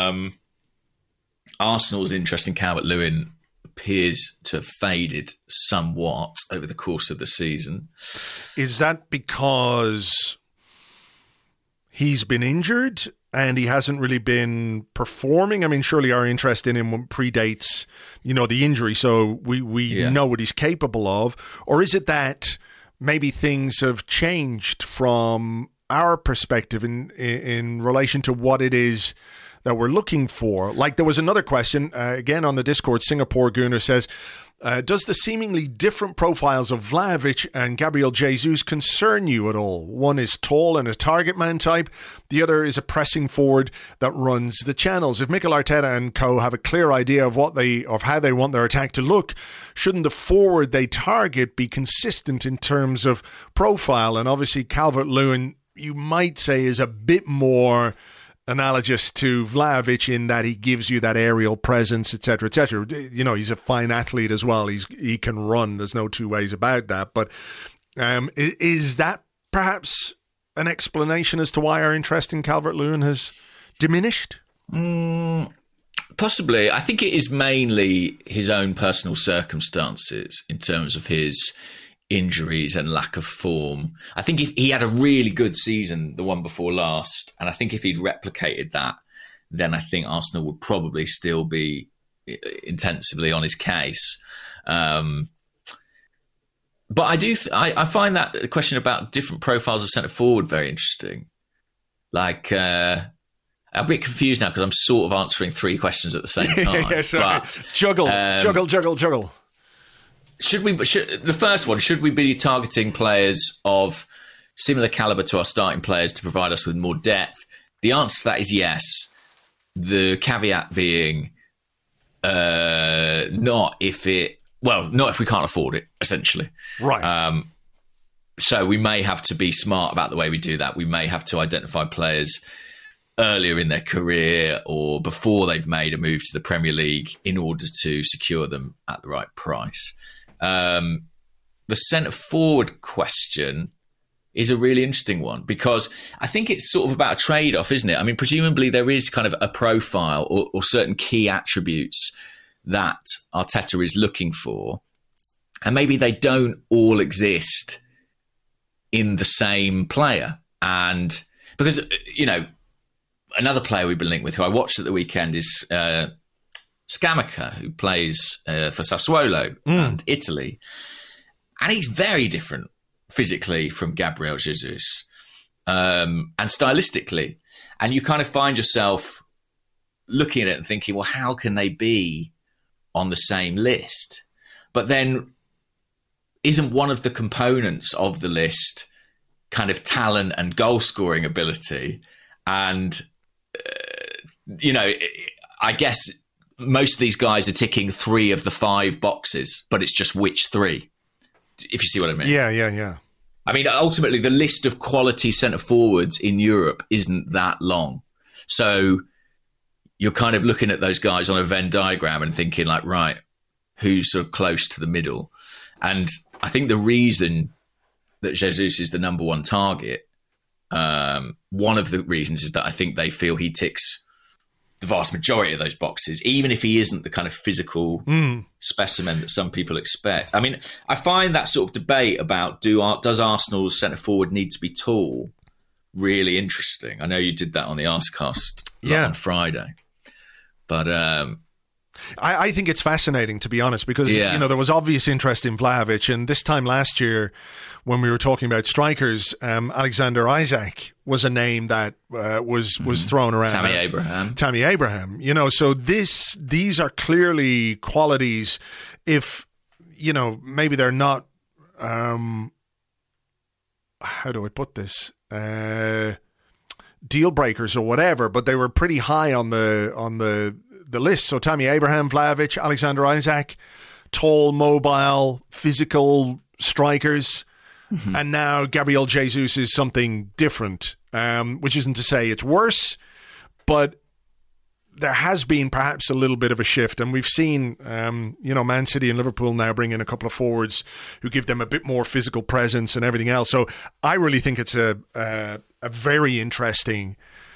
Arsenal's interest in Calvert-Lewin appears to have faded somewhat over the course of the season. Is that because he's been injured and he hasn't really been performing? I mean, surely our interest in him predates, the injury, so we know what he's capable of. Or is it that maybe things have changed from our perspective in relation to what it is that we're looking for? Like, there was another question, again on the Discord, Singapore Gooner says, Does the seemingly different profiles of Vlahovic and Gabriel Jesus concern you at all? One is tall and a target man type. The other is a pressing forward that runs the channels. If Mikel Arteta and co have a clear idea of how they want their attack to look, shouldn't the forward they target be consistent in terms of profile? And obviously Calvert-Lewin, you might say, is a bit more analogous to Vlahovic in that he gives you that aerial presence, etc., etc. You know, he's a fine athlete as well. He can run. There's no two ways about that. But is that perhaps an explanation as to why our interest in Calvert-Lewin has diminished? Possibly. I think it is mainly his own personal circumstances in terms of his injuries and lack of form. I think if he had a really good season, the one before last, and I think if he'd replicated that, then I think Arsenal would probably still be intensively on his case. But I find that question about different profiles of centre forward very interesting. Like, I'm a bit confused now because I'm sort of answering three questions at the same time. Yes, right. But juggle. The first one, should we be targeting players of similar caliber to our starting players to provide us with more depth? The answer to that is yes. The caveat being not if we can't afford it, essentially. Right. So we may have to be smart about the way we do that. We may have to identify players earlier in their career or before they've made a move to the Premier League in order to secure them at the right price. The centre forward question is a really interesting one because I think it's sort of about a trade-off, isn't it? I mean, presumably there is kind of a profile or certain key attributes that Arteta is looking for, and maybe they don't all exist in the same player. And because, you know, another player we've been linked with who I watched at the weekend is Scamacca, who plays for Sassuolo and Italy. And he's very different physically from Gabriel Jesus and stylistically. And you kind of find yourself looking at it and thinking, well, how can they be on the same list? But then isn't one of the components of the list kind of talent and goal-scoring ability? And, you know, I guess most of these guys are ticking 3 of the 5 boxes, but it's just which 3, if you see what I mean. Yeah. I mean, ultimately, the list of quality centre forwards in Europe isn't that long. So you're kind of looking at those guys on a Venn diagram and thinking like, right, who's sort of close to the middle? And I think the reason that Jesus is the number one target, one of the reasons is that I think they feel he ticks the vast majority of those boxes, even if he isn't the kind of physical specimen that some people expect. I mean, I find that sort of debate about does Arsenal's centre forward need to be tall really interesting. I know you did that on the Arsecast on Friday, but I think it's fascinating, to be honest, because you know there was obvious interest in Vlahovic, and this time last year, when we were talking about strikers, Alexander Isak was a name that was thrown around. Tammy Abraham. You know, so these are clearly qualities. If you know, maybe they're not. How do I put this? Deal breakers or whatever, but they were pretty high on the list. So Tammy Abraham, Vlahovic, Alexander Isak, tall, mobile, physical strikers. Mm-hmm. And now Gabriel Jesus is something different, which isn't to say it's worse, but there has been perhaps a little bit of a shift. And we've seen, Man City and Liverpool now bring in a couple of forwards who give them a bit more physical presence and everything else. So I really think it's a very interesting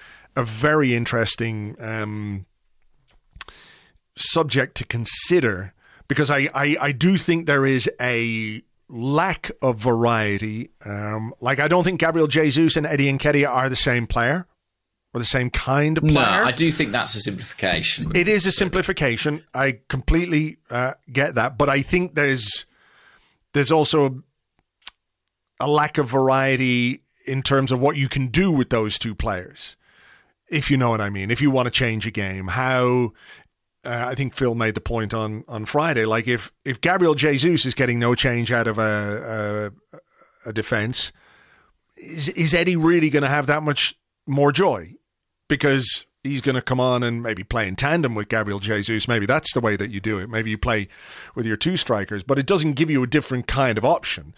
subject to consider, because I do think there is a lack of variety. I don't think Gabriel Jesus and Eddie Nketiah are the same player or the same kind of player. No, I do think that's a simplification. It is a simplification. I completely get that, but I think there's also a lack of variety in terms of what you can do with those two players, if you know what I mean. If you want to change a game, how I think Phil made the point on Friday. Like if Gabriel Jesus is getting no change out of a defense, is Eddie really going to have that much more joy? Because he's going to come on and maybe play in tandem with Gabriel Jesus. Maybe that's the way that you do it. Maybe you play with your two strikers, but it doesn't give you a different kind of option.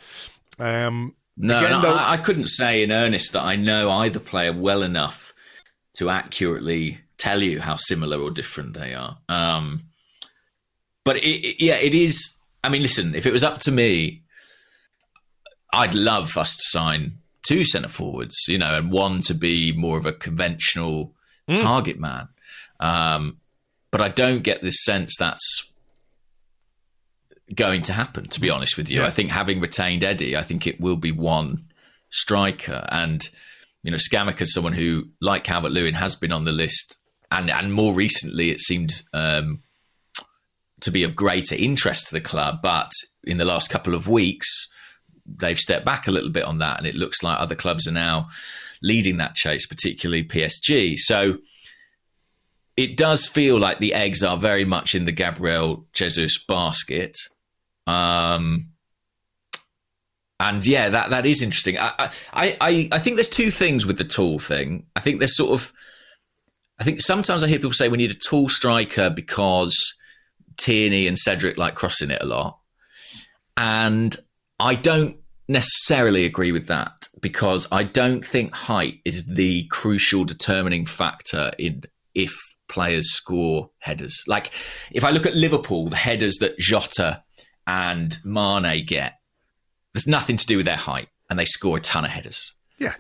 I couldn't say in earnest that I know either player well enough to accurately tell you how similar or different they are. But it is. I mean, listen, if it was up to me, I'd love us to sign two centre forwards, and one to be more of a conventional target man. But I don't get this sense that's going to happen, to be honest with you. Yeah. I think having retained Eddie, I think it will be one striker. And, Scamacca is someone who, like Calvert-Lewin, has been on the list. And more recently, it seemed to be of greater interest to the club. But in the last couple of weeks, they've stepped back a little bit on that. And it looks like other clubs are now leading that chase, particularly PSG. So it does feel like the eggs are very much in the Gabriel Jesus basket. And yeah, that is interesting. I think there's two things with the tall thing. I think sometimes I hear people say we need a tall striker because Tierney and Cedric like crossing it a lot. And I don't necessarily agree with that, because I don't think height is the crucial determining factor in if players score headers. Like, if I look at Liverpool, the headers that Jota and Mane get, there's nothing to do with their height, and they score a ton of headers. Yeah.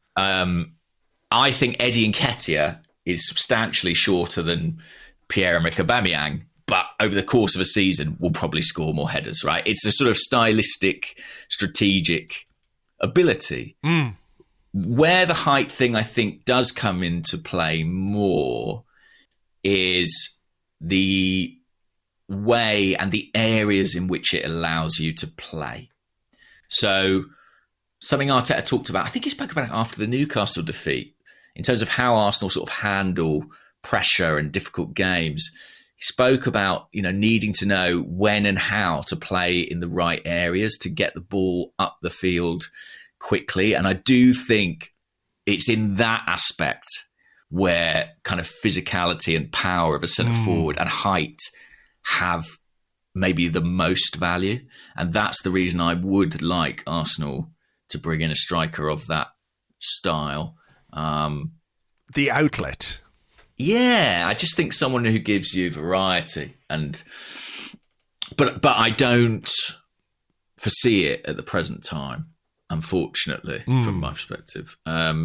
I think Eddie Nketiah is substantially shorter than Pierre-Emerick Aubameyang, but over the course of a season will probably score more headers, right? It's a sort of stylistic, strategic ability. Where the height thing, I think, does come into play more is the way and the areas in which it allows you to play. So something Arteta talked about, I think he spoke about it after the Newcastle defeat, in terms of how Arsenal sort of handle pressure and difficult games. He spoke about, needing to know when and how to play in the right areas to get the ball up the field quickly. And I do think it's in that aspect where kind of physicality and power of a centre forward and height have maybe the most value. And that's the reason I would like Arsenal to bring in a striker of that style. The outlet. Yeah, I just think someone who gives you variety, but I don't foresee it at the present time, unfortunately, from my perspective.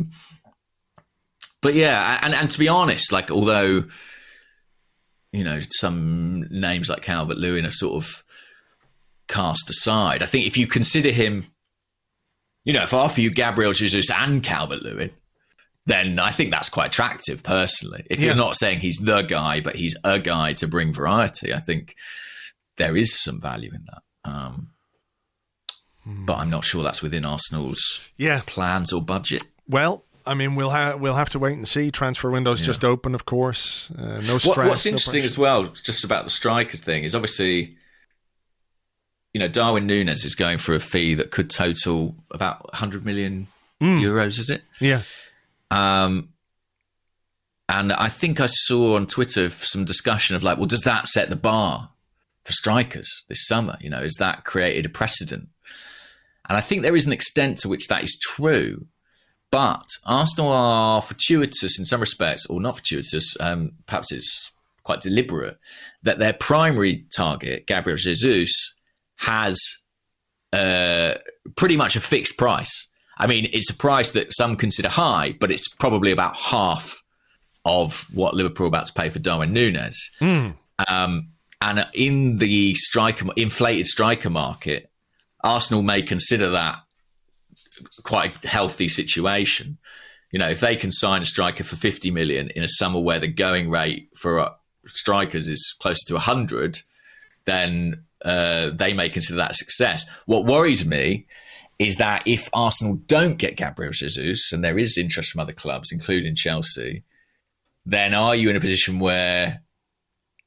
But yeah, and to be honest, like, although some names like Calvert-Lewin are sort of cast aside, I think if you consider him, if I offer you Gabriel Jesus and Calvert-Lewin, then I think that's quite attractive, personally. If you're not saying he's the guy, but he's a guy to bring variety, I think there is some value in that. But I'm not sure that's within Arsenal's plans or budget. Well, I mean, we'll have to wait and see. Transfer window's just open, of course. No stress. What's interesting as well, just about the striker thing, is obviously, Darwin Núñez is going for a fee that could total about 100 million euros, is it? Yeah. And I think I saw on Twitter some discussion of like, well, does that set the bar for strikers this summer? Has that created a precedent? And I think there is an extent to which that is true. But Arsenal are fortuitous in some respects, or not fortuitous, perhaps it's quite deliberate, that their primary target, Gabriel Jesus, has pretty much a fixed price. I mean, it's a price that some consider high, but it's probably about half of what Liverpool are about to pay for Darwin Núñez. And in the inflated striker market, Arsenal may consider that quite a healthy situation. If they can sign a striker for 50 million in a summer where the going rate for strikers is closer to 100, then they may consider that a success. What worries me is that if Arsenal don't get Gabriel Jesus, and there is interest from other clubs, including Chelsea, then are you in a position where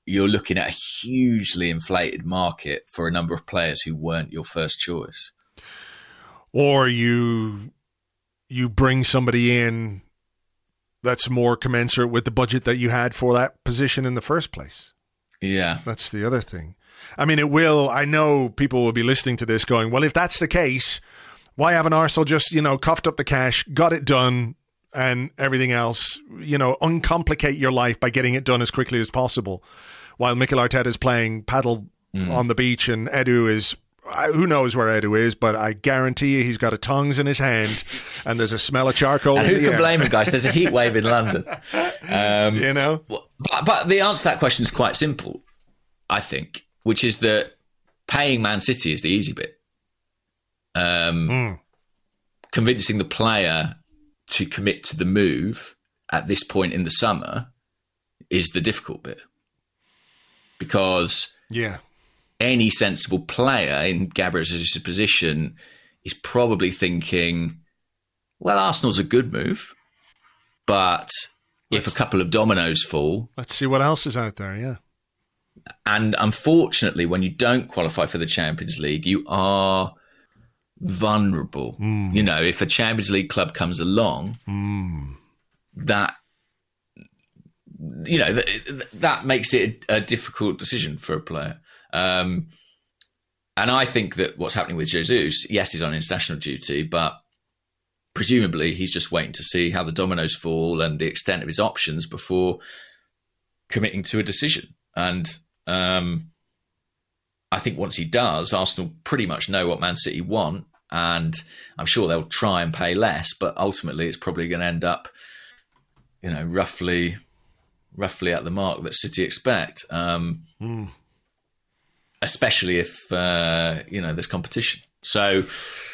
you're looking at a hugely inflated market for a number of players who weren't your first choice. Or you bring somebody in that's more commensurate with the budget that you had for that position in the first place. Yeah. That's the other thing. I mean, I know people will be listening to this going, well, if that's the case, why haven't Arsenal just, coughed up the cash, got it done, and everything else, uncomplicate your life by getting it done as quickly as possible, while Mikel Arteta is playing paddle on the beach and Edu is, who knows where Edu is, but I guarantee you he's got a tongs in his hand and there's a smell of charcoal in the air. Who can blame him, guys? There's a heat wave in London. But the answer to that question is quite simple, I think, which is that paying Man City is the easy bit. Convincing the player to commit to the move at this point in the summer is the difficult bit. Because any sensible player in Gabriel Jesus' position is probably thinking, well, Arsenal's a good move, but if a couple of dominoes fall... Let's see what else is out there, yeah. And unfortunately, when you don't qualify for the Champions League, you are vulnerable. If a Champions League club comes along, that makes it a difficult decision for a player. And I think that what's happening with Jesus, yes, he's on international duty, but presumably he's just waiting to see how the dominoes fall and the extent of his options before committing to a decision. And I think once he does, Arsenal pretty much know what Man City want, and I'm sure they'll try and pay less, but ultimately it's probably going to end up, roughly at the mark that City expect, especially if, there's competition. So,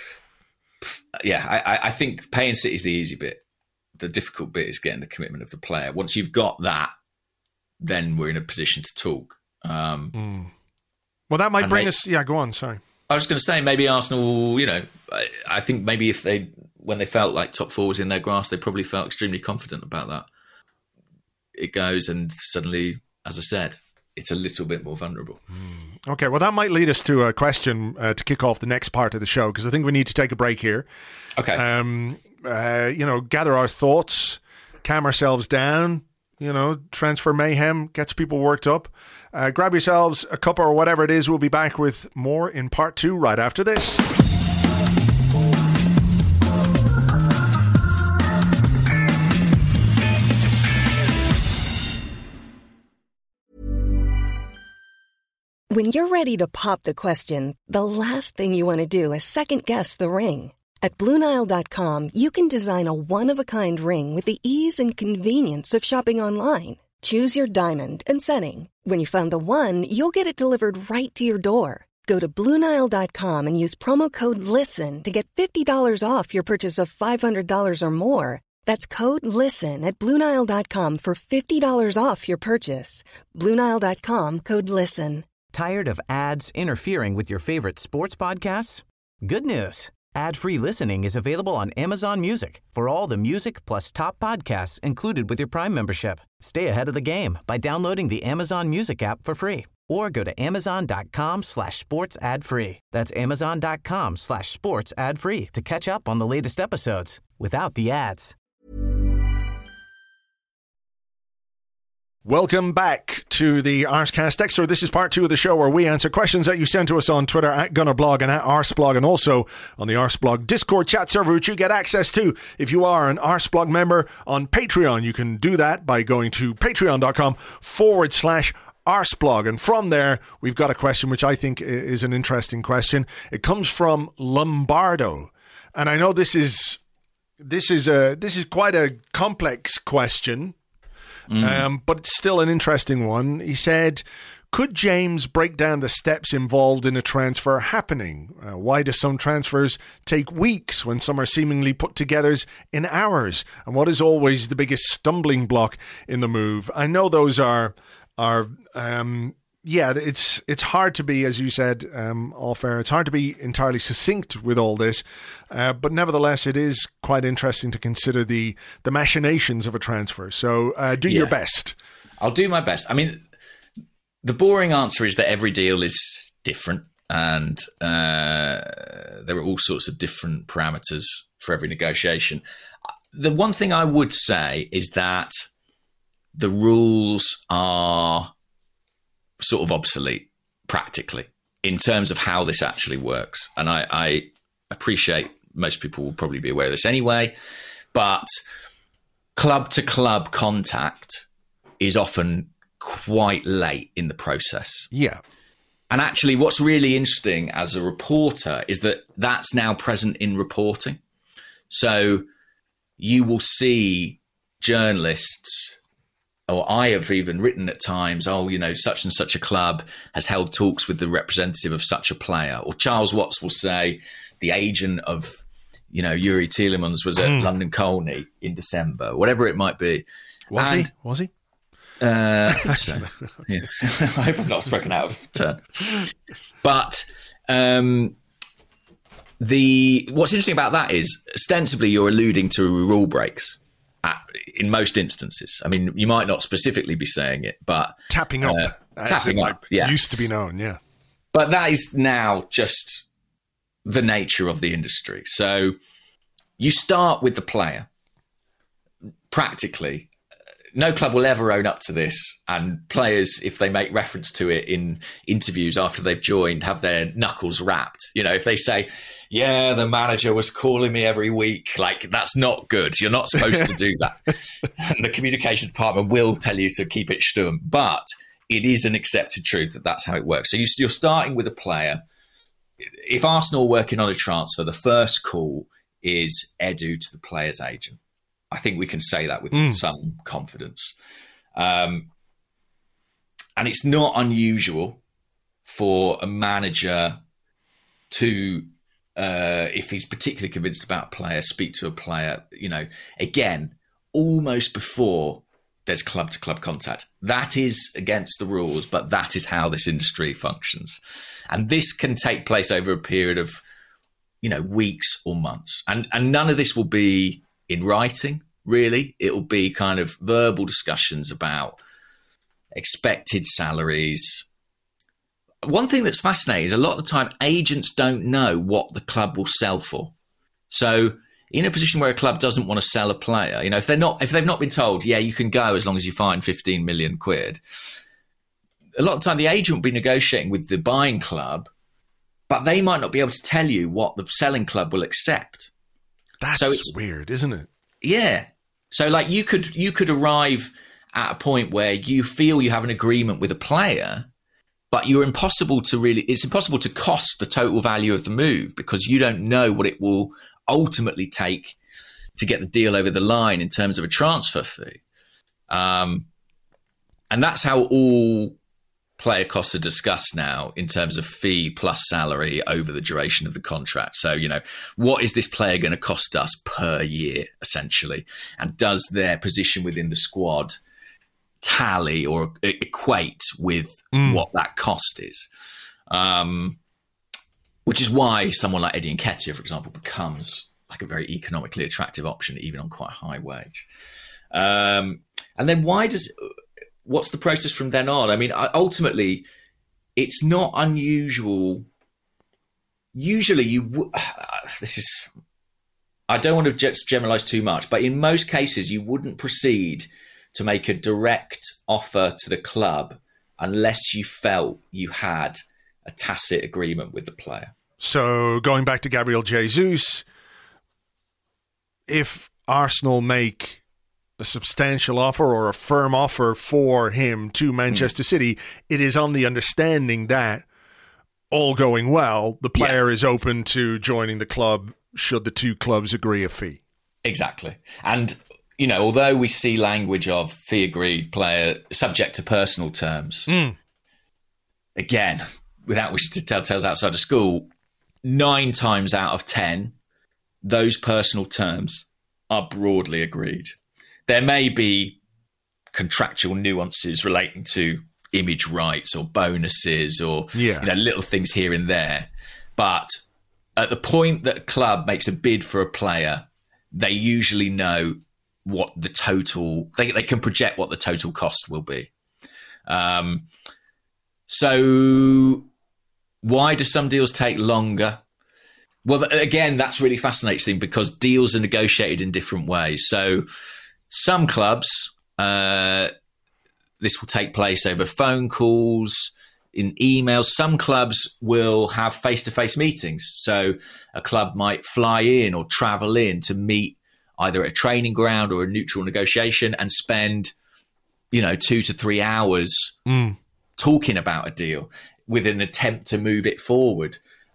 I think paying City is the easy bit. The difficult bit is getting the commitment of the player. Once you've got that, then we're in a position to talk. Well, that might bring us... Yeah, go on, sorry. I was going to say, maybe Arsenal, I think maybe when they felt like top four was in their grasp, they probably felt extremely confident about that. It goes and suddenly, as I said, it's a little bit more vulnerable. Okay, well, that might lead us to a question to kick off the next part of the show, because I think we need to take a break here. Okay. Gather our thoughts, calm ourselves down. Transfer mayhem gets people worked up. Grab yourselves a cuppa or whatever it is. We'll be back with more in part 2 right after this. When you're ready to pop the question, the last thing you want to do is second-guess the ring. At BlueNile.com, you can design a one-of-a-kind ring with the ease and convenience of shopping online. Choose your diamond and setting. When you find the one, you'll get it delivered right to your door. Go to BlueNile.com and use promo code LISTEN to get $50 off your purchase of $500 or more. That's code LISTEN at BlueNile.com for $50 off your purchase. BlueNile.com, code LISTEN. Tired of ads interfering with your favorite sports podcasts? Good news. Ad-free listening is available on Amazon Music for all the music plus top podcasts included with your Prime membership. Stay ahead of the game by downloading the Amazon Music app for free or go to amazon.com/sports ad free. That's amazon.com/sports ad free to catch up on the latest episodes without the ads. Welcome back to the Arsecast Extra. This is part 2 of the show where we answer questions that you send to us on Twitter at Gunnerblog and at Arseblog, and also on the Arseblog Discord chat server, which you get access to if you are an Arseblog member on Patreon. You can do that by going to patreon.com/Arseblog. And from there, we've got a question which I think is an interesting question. It comes from Lombardo. And I know this is quite a complex question. But it's still an interesting one. He said, could James break down the steps involved in a transfer happening? Why do some transfers take weeks when some are seemingly put together in hours? And what is always the biggest stumbling block in the move? I know those are it's hard to be, as you said, off air, it's hard to be entirely succinct with all this, but nevertheless, it is quite interesting to consider the machinations of a transfer. So do your best. I'll do my best. I mean, The boring answer is that every deal is different, and there are all sorts of different parameters for every negotiation. The one thing I would say is that the rules are sort of obsolete, practically, in terms of how this actually works. And I appreciate most people will probably be aware of this anyway, but club-to-club contact is often quite late in the process. Yeah. And actually, what's really interesting as a reporter is that that's now present in reporting. So you will see journalists, or I have even written at times, such and such a club has held talks with the representative of such a player. Or Charles Watts will say the agent of, Yuri Tielemans was at London Colney in December, whatever it might be. Was he? I think so. Yeah. I hope I've not spoken out of turn. But what's interesting about that is ostensibly you're alluding to rule breaks in most instances. I mean, you might not specifically be saying it, but tapping up, used to be known. Yeah, but that is now just the nature of the industry. So you start with the player. Practically, no club will ever own up to this, and players, if they make reference to it in interviews after they've joined, have their knuckles rapped. If they say, yeah, the manager was calling me every week, that's not good. You're not supposed to do that. And the communications department will tell you to keep it stum, but it is an accepted truth that that's how it works. So you're starting with a player. If Arsenal are working on a transfer, the first call is Edu to the player's agent. I think we can say that with some confidence. And it's not unusual for a manager to, if he's particularly convinced about a player, speak to a player, again, almost before there's club-to-club contact. That is against the rules, but that is how this industry functions. And this can take place over a period of, weeks or months. And none of this will be in writing, really. It will be kind of verbal discussions about expected salaries. One thing that's fascinating is a lot of the time agents don't know what the club will sell for. So in a position where a club doesn't want to sell a player, if they've not been told, yeah, you can go as long as you find 15 million quid, a lot of the time the agent will be negotiating with the buying club, but they might not be able to tell you what the selling club will accept. That's weird, isn't it? Yeah. So you could arrive at a point where you feel you have an agreement with a player, but it's impossible to cost the total value of the move because you don't know what it will ultimately take to get the deal over the line in terms of a transfer fee. And that's how all player costs are discussed now in terms of fee plus salary over the duration of the contract. So, what is this player going to cost us per year, essentially? And does their position within the squad tally or equate with what that cost is? Which is why someone like Eddie Nketiah, for example, becomes like a very economically attractive option, even on quite a high wage. And then what's the process from then on? I mean, ultimately, it's not unusual. Usually, I don't want to just generalize too much, but in most cases, you wouldn't proceed to make a direct offer to the club unless you felt you had a tacit agreement with the player. So going back to Gabriel Jesus, if Arsenal make a substantial offer or a firm offer for him to Manchester City, it is on the understanding that, all going well, the player is open to joining the club should the two clubs agree a fee. Exactly. And, although we see language of fee agreed, player subject to personal terms, again, without wishing to tell tales outside of school, 9 times out of 10, those personal terms are broadly agreed. There may be contractual nuances relating to image rights or bonuses or little things here and there. But at the point that a club makes a bid for a player, they usually know what the total... They can project what the total cost will be. So why do some deals take longer? Well, again, that's really fascinating because deals are negotiated in different ways. So some clubs, this will take place over phone calls, in emails. Some clubs will have face-to-face meetings. So a club might fly in or travel in to meet either at a training ground or a neutral negotiation and spend, 2 to 3 hours talking about a deal with an attempt to move it forward.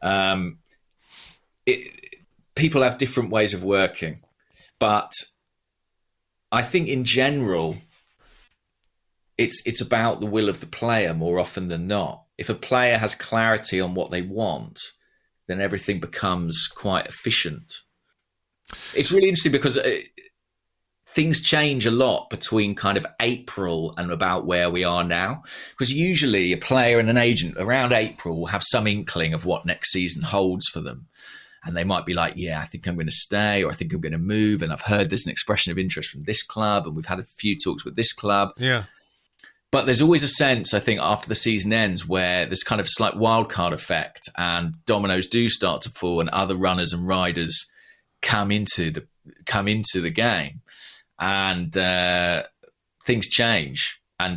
People have different ways of working, but I think in general, it's about the will of the player more often than not. If a player has clarity on what they want, then everything becomes quite efficient. It's really interesting because things change a lot between kind of April and about where we are now. Because usually a player and an agent around April will have some inkling of what next season holds for them. And they might be like, yeah, I think I'm going to stay, or I think I'm going to move. And I've heard there's an expression of interest from this club, and we've had a few talks with this club. Yeah. But there's always a sense, I think, after the season ends where there's kind of a slight wildcard effect and dominoes do start to fall and other runners and riders come into the game, and things change. And,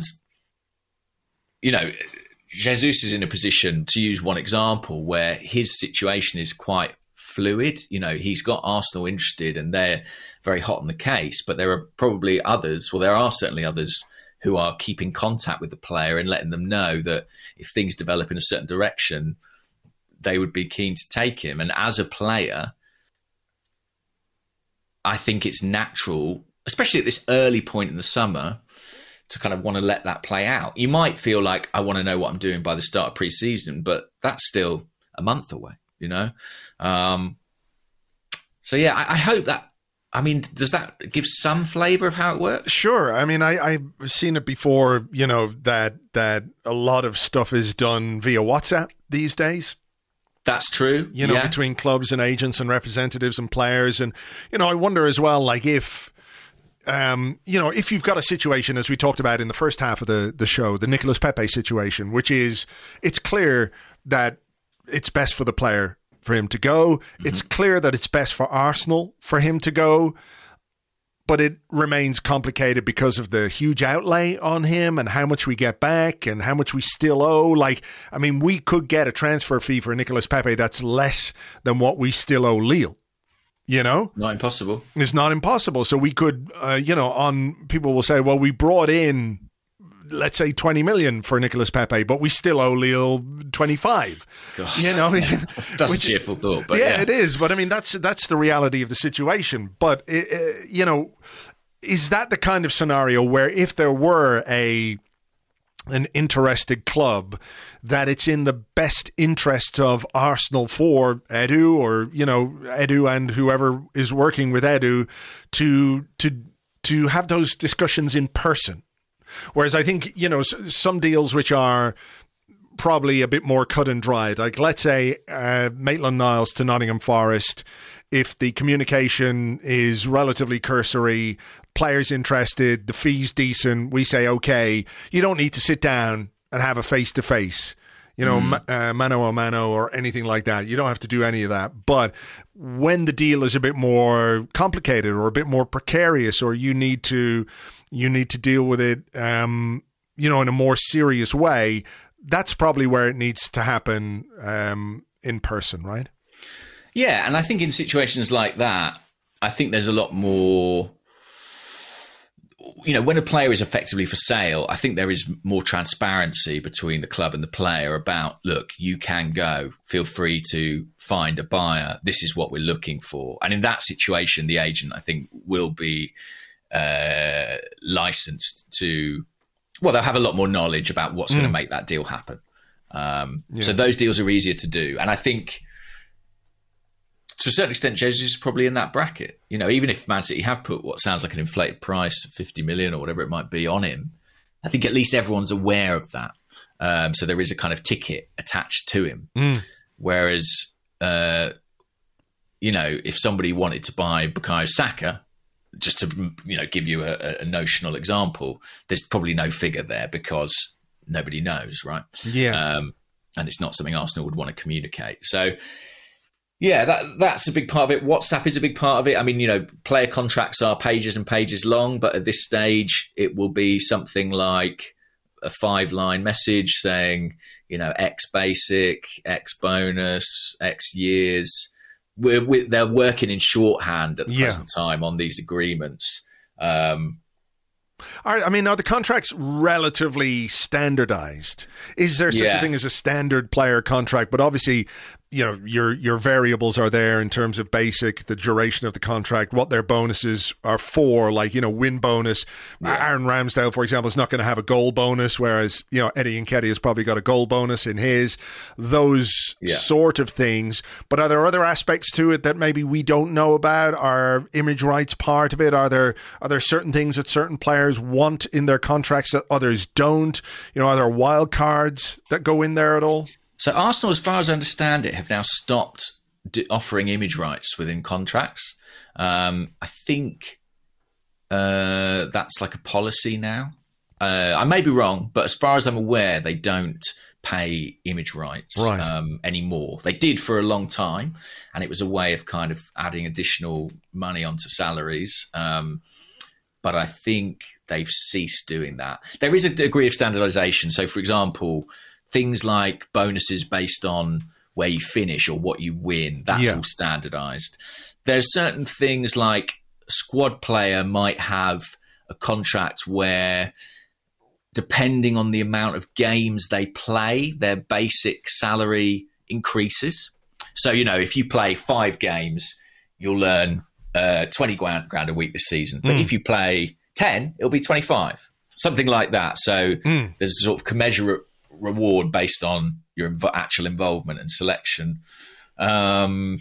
Jesus is in a position, to use one example, where his situation is quite fluid. He's got Arsenal interested and they're very hot on the case, but there are probably others, well, there are certainly others who are keeping contact with the player and letting them know that if things develop in a certain direction, they would be keen to take him. And as a player, I think it's natural, especially at this early point in the summer, to kind of want to let that play out. You might feel like, I want to know what I'm doing by the start of pre-season, but that's still a month away, So yeah, I hope that, does that give some flavor of how it works? Sure. I've seen it before, that a lot of stuff is done via WhatsApp these days. That's true. Between clubs and agents and representatives and players. And, I wonder as well, like if you've got a situation, as we talked about in the first half of the show, the Nicolas Pepe situation, which is, it's clear that it's best for the player for him to go. Mm-hmm. It's clear that it's best for Arsenal for him to go, but it remains complicated because of the huge outlay on him and how much we get back and how much we still owe. We could get a transfer fee for Nicolas Pepe that's less than what we still owe Lille. Not impossible. It's not impossible. So we could, people will say, well, we brought in, let's say 20 million for Nicolas Pepe, but we still owe Lille 25. Gosh. That's a cheerful thought, but yeah, it is. But that's the reality of the situation. But is that the kind of scenario where if there were an interested club, that it's in the best interests of Arsenal for Edu, or Edu and whoever is working with Edu to have those discussions in person? Whereas I think, some deals which are probably a bit more cut and dried, like let's say Maitland-Niles to Nottingham Forest, if the communication is relatively cursory, players interested, the fee's decent, we say, okay, you don't need to sit down and have a face-to-face, mano a mano or anything like that. You don't have to do any of that. But when the deal is a bit more complicated or a bit more precarious, or you need to deal with it, in a more serious way, that's probably where it needs to happen in person, right? Yeah, and I think in situations like that, I think there's a lot more, when a player is effectively for sale, I think there is more transparency between the club and the player about, look, you can go, feel free to find a buyer. This is what we're looking for. And in that situation, the agent, I think, will be licensed to, they'll have a lot more knowledge about what's going to make that deal happen. So those deals are easier to do. And I think to a certain extent, Jesus is probably in that bracket. Even if Man City have put what sounds like an inflated price, 50 million or whatever it might be, on him, I think at least everyone's aware of that. So there is a kind of ticket attached to him. Whereas, if somebody wanted to buy Bukayo Saka, just to give you a notional example, there's probably no figure there because nobody knows, right? Yeah. And it's not something Arsenal would want to communicate. So, yeah, that's a big part of it. WhatsApp is a big part of it. I mean, player contracts are pages and pages long, but at this stage, it will be something like a 5-line message saying, X basic, X bonus, X years. They're working in shorthand at the present time on these agreements. Are the contracts relatively standardized? Is there such a thing as a standard player contract? But obviously, your variables are there in terms of basic, the duration of the contract, what their bonuses are for, like, win bonus. Aaron Ramsdale, for example, is not going to have a goal bonus, whereas, Eddie Nketiah has probably got a goal bonus in his, those sort of things. But are there other aspects to it that maybe we don't know about? Are image rights part of it? Are there certain things that certain players want in their contracts that others don't? Are there wild cards that go in there at all? So Arsenal, as far as I understand it, have now stopped offering image rights within contracts. I think that's like a policy now. I may be wrong, but as far as I'm aware, they don't pay image rights anymore. They did for a long time, and it was a way of kind of adding additional money onto salaries. But I think they've ceased doing that. There is a degree of standardization. So, for example, things like bonuses based on where you finish or what you win, that's all standardized. There's certain things like a squad player might have a contract where, depending on the amount of games they play, their basic salary increases. So, if you play 5 games, you'll earn 20 grand a week this season. But if you play 10, it'll be 25, something like that. So there's a sort of commensurate reward based on your actual involvement and selection. But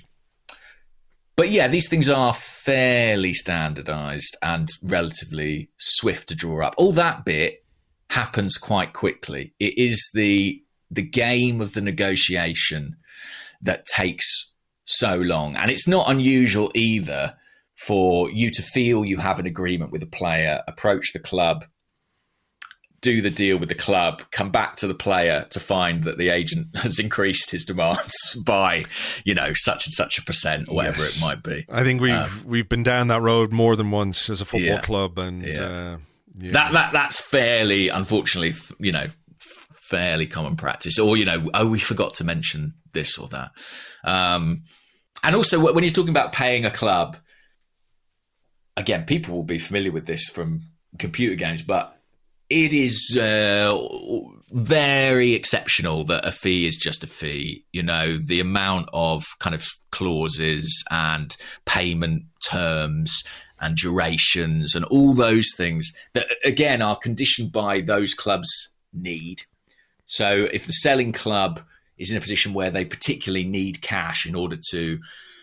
yeah, these things are fairly standardized and relatively swift to draw up. All that bit happens quite quickly. It is the game of the negotiation that takes so long. And it's not unusual either for you to feel you have an agreement with a player, approach the club, do the deal with the club, come back to the player to find that the agent has increased his demands by, such and such a percent, or whatever it might be. I think we've been down that road more than once as a football club, and that's fairly, unfortunately, fairly common practice. Or we forgot to mention this or that. And also, when you're talking about paying a club, again, people will be familiar with this from computer games, but it is very exceptional that a fee is just a fee. The amount of kind of clauses and payment terms and durations and all those things that, again, are conditioned by those clubs' need. So if the selling club is in a position where they particularly need cash in order to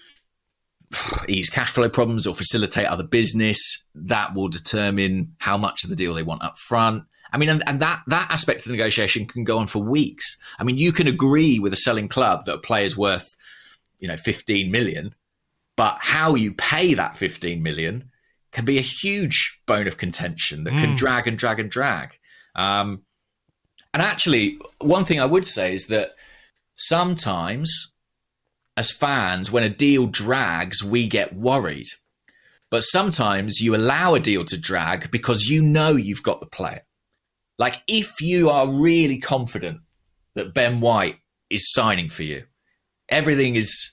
ease cash flow problems or facilitate other business, that will determine how much of the deal they want up front. I mean, and that aspect of the negotiation can go on for weeks. I mean, you can agree with a selling club that a player's worth, 15 million, but how you pay that 15 million can be a huge bone of contention that can drag and drag and drag. And actually, one thing I would say is that sometimes, as fans, when a deal drags, we get worried. But sometimes you allow a deal to drag because you've got the player. Like, if you are really confident that Ben White is signing for you, everything is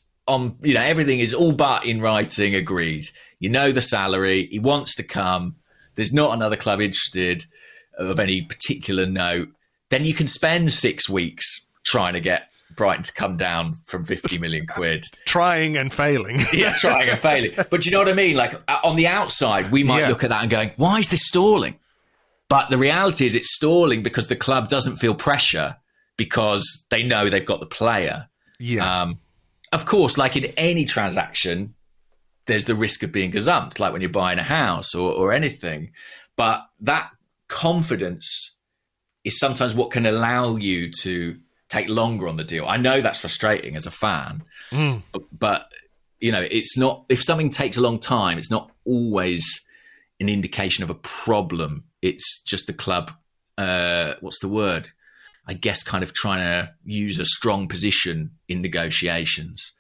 all but in writing agreed. The salary, he wants to come, there's not another club interested of any particular note, then you can spend 6 weeks trying to get Brighton to come down from 50 million quid. Trying and failing. Trying and failing. But you know what I mean? Like, on the outside, we might look at that and going, why is this stalling? But the reality is it's stalling because the club doesn't feel pressure because they know they've got the player. Yeah. Of course, like in any transaction, there's the risk of being gazumped, like when you're buying a house or anything. But that confidence is sometimes what can allow you to take longer on the deal. I know that's frustrating as a fan, but it's not. If something takes a long time, it's not always an indication of a problem. It's just the club. What's the word? I guess, kind of trying to use a strong position in negotiations.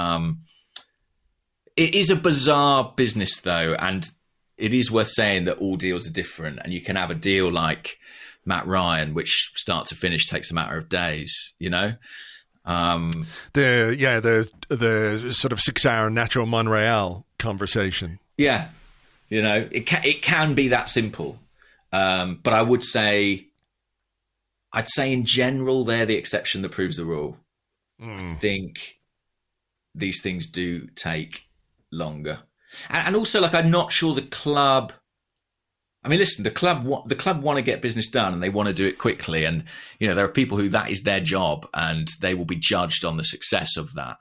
It is a bizarre business, though, and it is worth saying that all deals are different, and you can have a deal like Matt Ryan, which start to finish takes a matter of days, you know? The sort of 6-hour Nacho Monreal conversation. Yeah. You know, it can be that simple. But I'd say in general, they're the exception that proves the rule. I think these things do take longer. And also, like, I'm not sure the club... I mean, listen, the club want to get business done and they want to do it quickly. And, you know, there are people who that is their job and they will be judged on the success of that.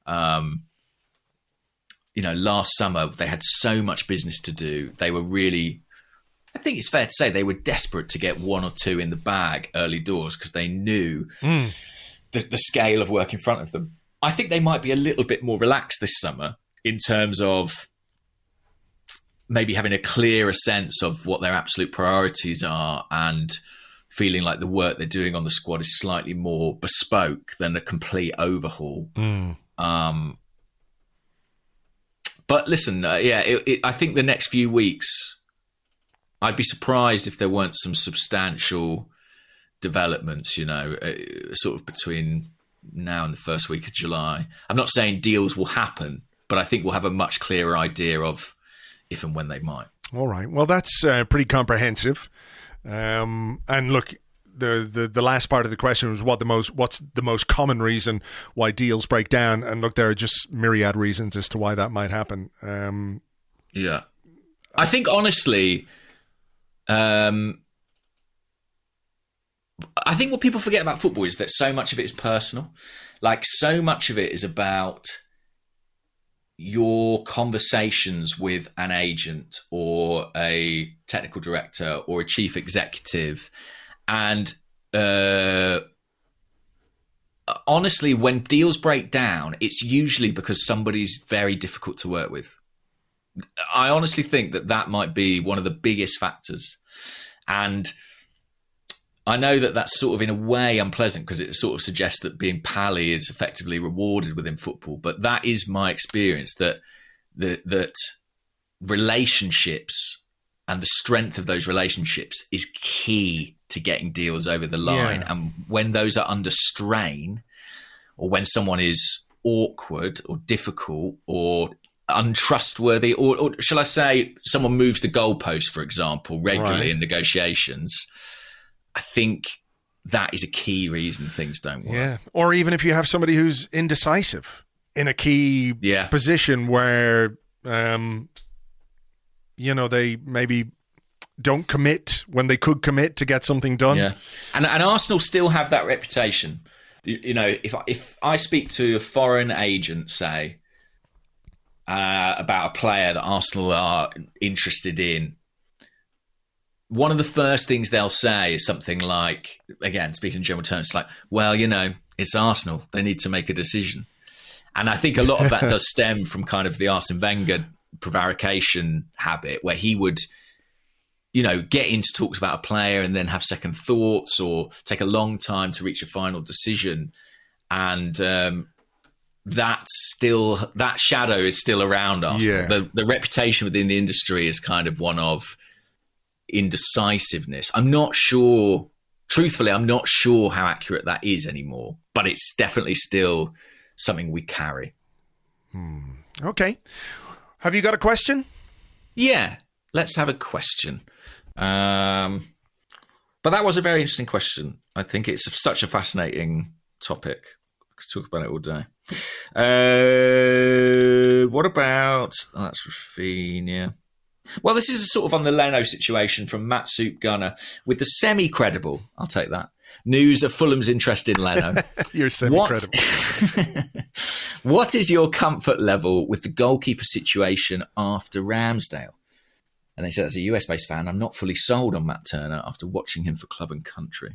You know, last summer, they had so much business to do. They were really... I think it's fair to say they were desperate to get 1 or 2 in the bag early doors because they knew the scale of work in front of them. I think they might be a little bit more relaxed this summer in terms of maybe having a clearer sense of what their absolute priorities are and feeling like the work they're doing on the squad is slightly more bespoke than a complete overhaul. But listen, I think the next few weeks... I'd be surprised if there weren't some substantial developments, you know, sort of between now and the first week of July. I'm not saying deals will happen, but I think we'll have a much clearer idea of if and when they might. All right. Well, that's pretty comprehensive. And look, the last part of the question was what's the most common reason why deals break down? And look, there are just myriad reasons as to why that might happen. Yeah. I think, honestly... I think what people forget about football is that so much of it is personal. Like, so much of it is about your conversations with an agent or a technical director or a chief executive. And honestly, when deals break down, it's usually because somebody's very difficult to work with. I honestly think that might be one of the biggest factors. And I know that that's sort of in a way unpleasant because it sort of suggests that being pally is effectively rewarded within football. But that is my experience, that relationships and the strength of those relationships is key to getting deals over the line. Yeah. And when those are under strain, or when someone is awkward or difficult or untrustworthy, or shall I say someone moves the goalpost, for example, regularly in negotiations, I think that is a key reason things don't work. Yeah. Or even if you have somebody who's indecisive in a key position where, you know, they maybe don't commit when they could commit to get something done. Yeah. And Arsenal still have that reputation. You know, if I speak to a foreign agent, say, about a player that Arsenal are interested in, one of the first things they'll say is something like, again, speaking in general terms, like, well, you know, it's Arsenal. They need to make a decision. And I think a lot of that does stem from kind of the Arsene Wenger prevarication habit, where he would, you know, get into talks about a player and then have second thoughts or take a long time to reach a final decision. And that shadow is still around us. Yeah. The reputation within the industry is kind of one of indecisiveness. I'm not sure how accurate that is anymore, but it's definitely still something we carry. Okay. Have you got a question? Yeah, let's have a question. But that was a very interesting question. I think it's such a fascinating topic. I could talk about it all day. What about... Oh, that's Rafinha. Well, this is sort of on the Leno situation from Matt Soup Gunner with the semi-credible, I'll take that, news of Fulham's interest in Leno. You're semi-credible. What is your comfort level with the goalkeeper situation after Ramsdale? And they said, as a US-based fan, I'm not fully sold on Matt Turner after watching him for club and country.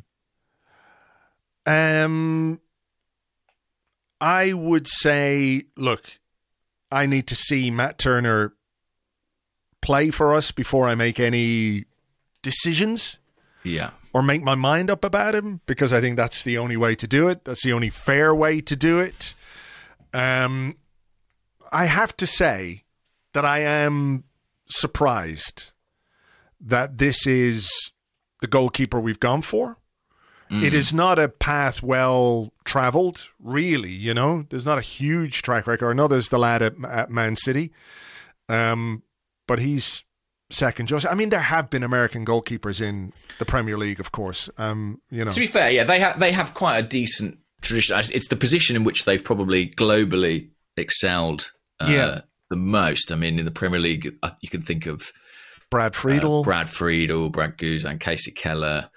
I would say, look, I need to see Matt Turner play for us before I make any decisions. Yeah. or make my mind up about him, because I think that's the only way to do it. That's the only fair way to do it. I have to say that I am surprised that this is the goalkeeper we've gone for. It is not a path well traveled, really. You know, there's not a huge track record. I know there's the lad at Man City, but he's second. I mean, there have been American goalkeepers in the Premier League, of course. You know, to be fair, yeah, they have quite a decent tradition. It's the position in which they've probably globally excelled the most. I mean, in the Premier League, you can think of Brad Friedel, Brad Guzan, Casey Keller.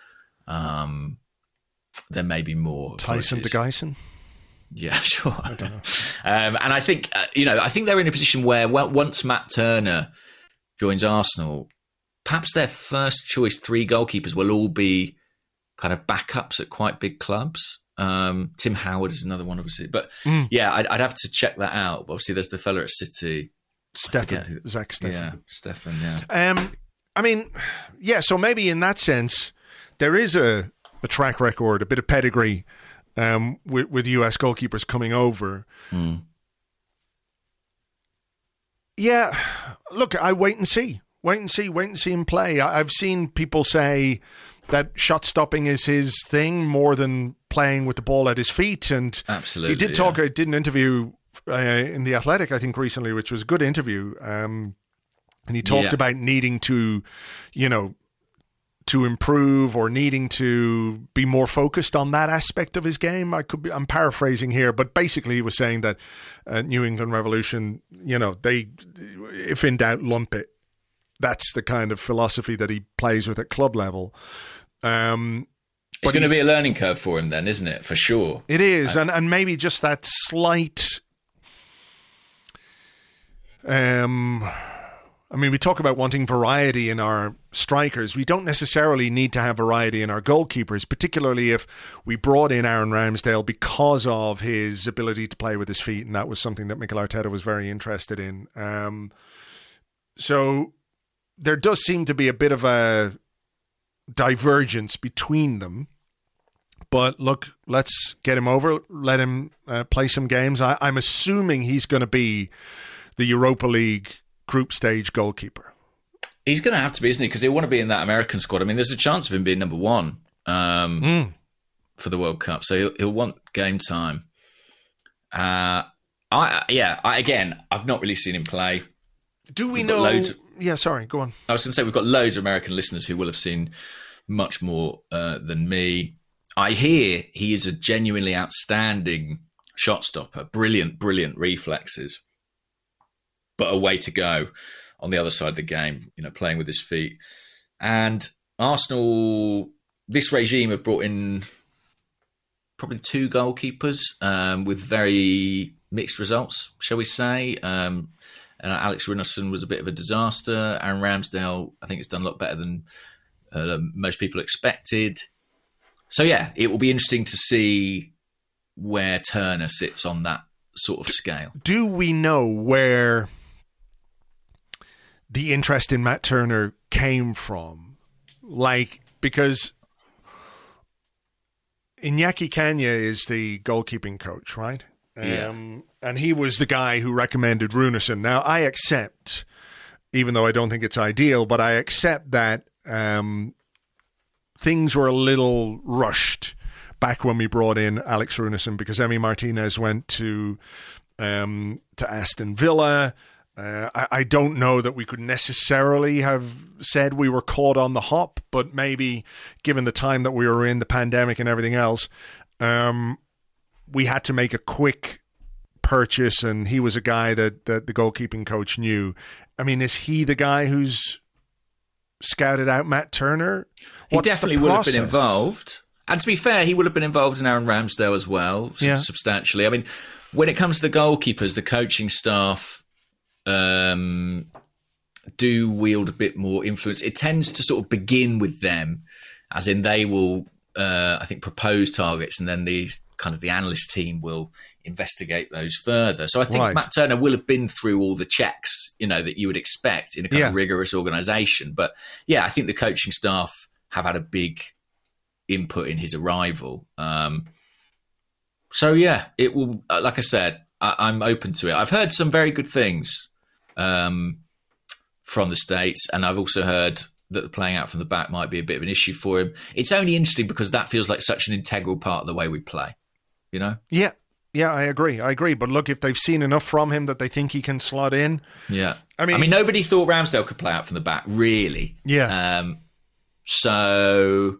There may be more. Tyson de Guyson. Yeah, sure. I don't know. And I think I think they're in a position where once Matt Turner joins Arsenal, perhaps their first choice 3 goalkeepers will all be kind of backups at quite big clubs. Tim Howard is another one, obviously. But yeah, I'd have to check that out. Obviously, there's the fella at City. Zach Steffen. Yeah, Steffen, yeah. I mean, yeah, so maybe in that sense, there is a track record, a bit of pedigree with US goalkeepers coming over. Yeah, look, I wait and see him play. I've seen people say that shot stopping is his thing more than playing with the ball at his feet. And absolutely, he did talk. I did an interview in The Athletic, I think, recently, which was a good interview. And he talked about needing to, to improve or needing to be more focused on that aspect of his game. I'm paraphrasing here, but basically he was saying that New England Revolution, they, if in doubt, lump it. That's the kind of philosophy that he plays with at club level. It's going to be a learning curve for him then, isn't it? For sure. It is. And maybe just that slight... we talk about wanting variety in our strikers. We don't necessarily need to have variety in our goalkeepers, particularly if we brought in Aaron Ramsdale because of his ability to play with his feet, and that was something that Mikel Arteta was very interested in. So there does seem to be a bit of a divergence between them. But look, let's get him over, let him play some games. I'm assuming he's going to be the Europa League group stage goalkeeper. He's going to have to be, isn't he? Because he'll want to be in that American squad. I mean, there's a chance of him being number 1 for the World Cup. So he'll want game time. I've not really seen him play. Do we know? Yeah, sorry, go on. I was going to say, we've got loads of American listeners who will have seen much more than me. I hear he is a genuinely outstanding shot stopper. Brilliant reflexes. But a way to go on the other side of the game, playing with his feet. And Arsenal, this regime have brought in probably 2 goalkeepers with very mixed results, shall we say. Alex Runarsson was a bit of a disaster. Aaron Ramsdale, I think, has done a lot better than most people expected. So, yeah, it will be interesting to see where Turner sits on that sort of scale. Do we know where the interest in Matt Turner came from? Because Iñaki Kanya is the goalkeeping coach, right? And he was the guy who recommended Runarsson. Now, I accept, even though I don't think it's ideal, but I accept that things were a little rushed back when we brought in Alex Runarsson, because Emi Martinez went to Aston Villa. I don't know that we could necessarily have said we were caught on the hop, but maybe given the time that we were in, the pandemic and everything else, we had to make a quick purchase, and he was a guy that the goalkeeping coach knew. I mean, is he the guy who's scouted out Matt Turner? He definitely would have been involved. And to be fair, he would have been involved in Aaron Ramsdale as well, substantially. I mean, when it comes to the goalkeepers, the coaching staff do wield a bit more influence. It tends to sort of begin with them, as in they will, I think, propose targets, and then the analyst team will investigate those further. So I think Matt Turner will have been through all the checks, that you would expect in a kind of rigorous organisation. But yeah, I think the coaching staff have had a big input in his arrival. So yeah, it will. Like I said, I'm open to it. I've heard some very good things from the States, and I've also heard that the playing out from the back might be a bit of an issue for him. It's only interesting because that feels like such an integral part of the way we play, you know? Yeah, I agree. But look, if they've seen enough from him that they think he can slot in. Yeah. I mean nobody thought Ramsdale could play out from the back, really. Yeah. So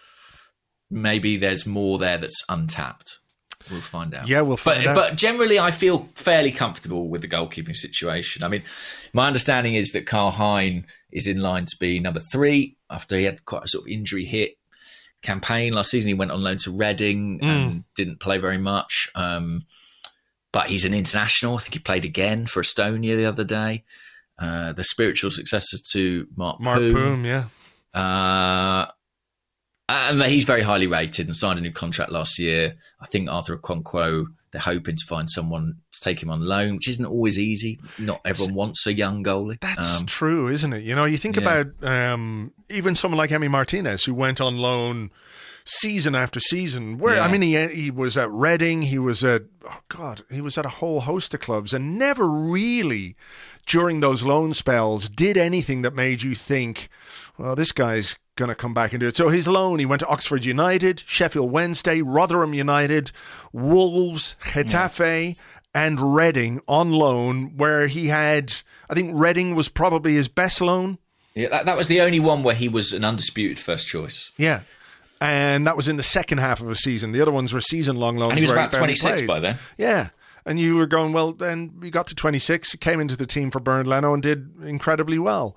maybe there's more there that's untapped. We'll find out. Yeah, we'll find out. But generally, I feel fairly comfortable with the goalkeeping situation. I mean, my understanding is that Karl Hein is in line to be number 3 after he had quite a sort of injury hit campaign last season. He went on loan to Reading and didn't play very much. But he's an international. I think he played again for Estonia the other day. The spiritual successor to Mark Poom, yeah. And he's very highly rated and signed a new contract last year. I think Arthur Okonkwo, they're hoping to find someone to take him on loan, which isn't always easy. Not everyone wants a young goalie. That's true, isn't it? You know, you think about even someone like Emi Martinez, who went on loan season after season. I mean, he was at Reading, he was at a whole host of clubs, and never really during those loan spells did anything that made you think, well, this guy's going to come back and do it. So his loan, he went to Oxford United, Sheffield Wednesday, Rotherham United, Wolves, Getafe, and Reading on loan, where he had, I think Reading was probably his best loan. Yeah, that was the only one where he was an undisputed first choice. Yeah. And that was in the second half of a season. The other ones were season-long loans. And he was about 26 by then. Yeah. And you were going, well, then we got to 26, came into the team for Bernd Leno and did incredibly well.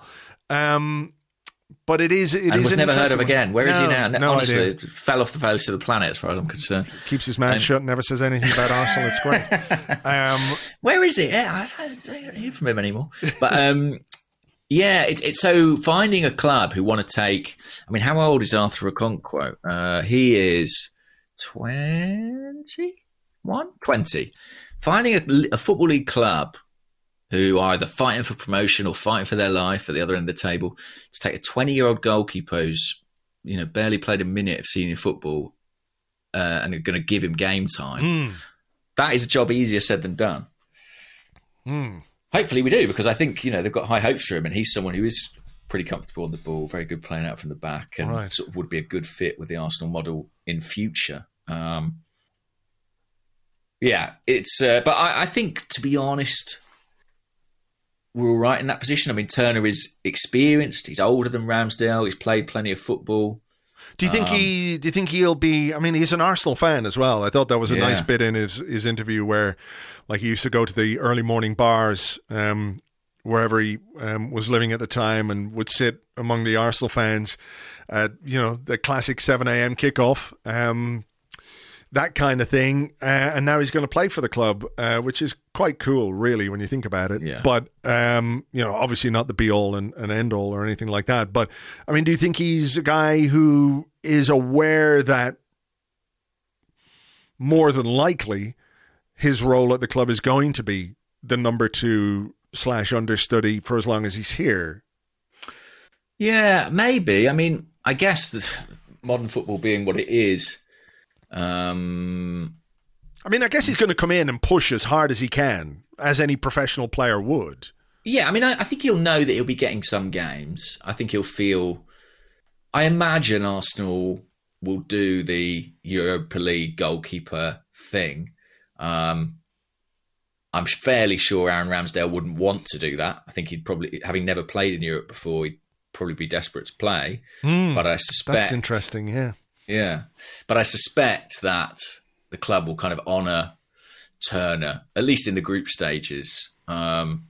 But it is never heard of again. Where is he now? No honestly, idea. Fell off the face of the planet as far as I'm concerned. Keeps his mouth shut, never says anything about Arsenal. It's great. Where is he? Yeah, I don't hear from him anymore. But it's so finding a club who want to take. I mean, how old is Arthur Okonkwo? He is 20. Finding a Football League club who are either fighting for promotion or fighting for their life at the other end of the table, to take a 20-year-old goalkeeper who's, barely played a minute of senior football and are going to give him game time. That is a job easier said than done. Hopefully we do, because I think, they've got high hopes for him, and he's someone who is pretty comfortable on the ball, very good playing out from the back, and sort of would be a good fit with the Arsenal model in future. But I think, to be honest, we're all right in that position. I mean, Turner is experienced. He's older than Ramsdale. He's played plenty of football. Do you think he'll be? I mean, he's an Arsenal fan as well. I thought that was a nice bit in his interview where, like, he used to go to the early morning bars wherever he was living at the time, and would sit among the Arsenal fans at the classic 7 a.m. kickoff. That kind of thing, and now he's going to play for the club, which is quite cool, really, when you think about it. Yeah. But obviously not the be all and end all or anything like that. But I mean, do you think he's a guy who is aware that more than likely his role at the club is going to be the number 2/understudy for as long as he's here? Yeah, maybe. I mean, I guess modern football being what it is. I mean, I guess he's going to come in and push as hard as he can, as any professional player would. Yeah, I mean, I think he'll know that he'll be getting some games. I think he'll feel... I imagine Arsenal will do the Europa League goalkeeper thing. I'm fairly sure Aaron Ramsdale wouldn't want to do that. I think he'd probably, having never played in Europe before, he'd probably be desperate to play. But I suspect... That's interesting, yeah. Yeah, but I suspect that the club will kind of honour Turner, at least in the group stages, and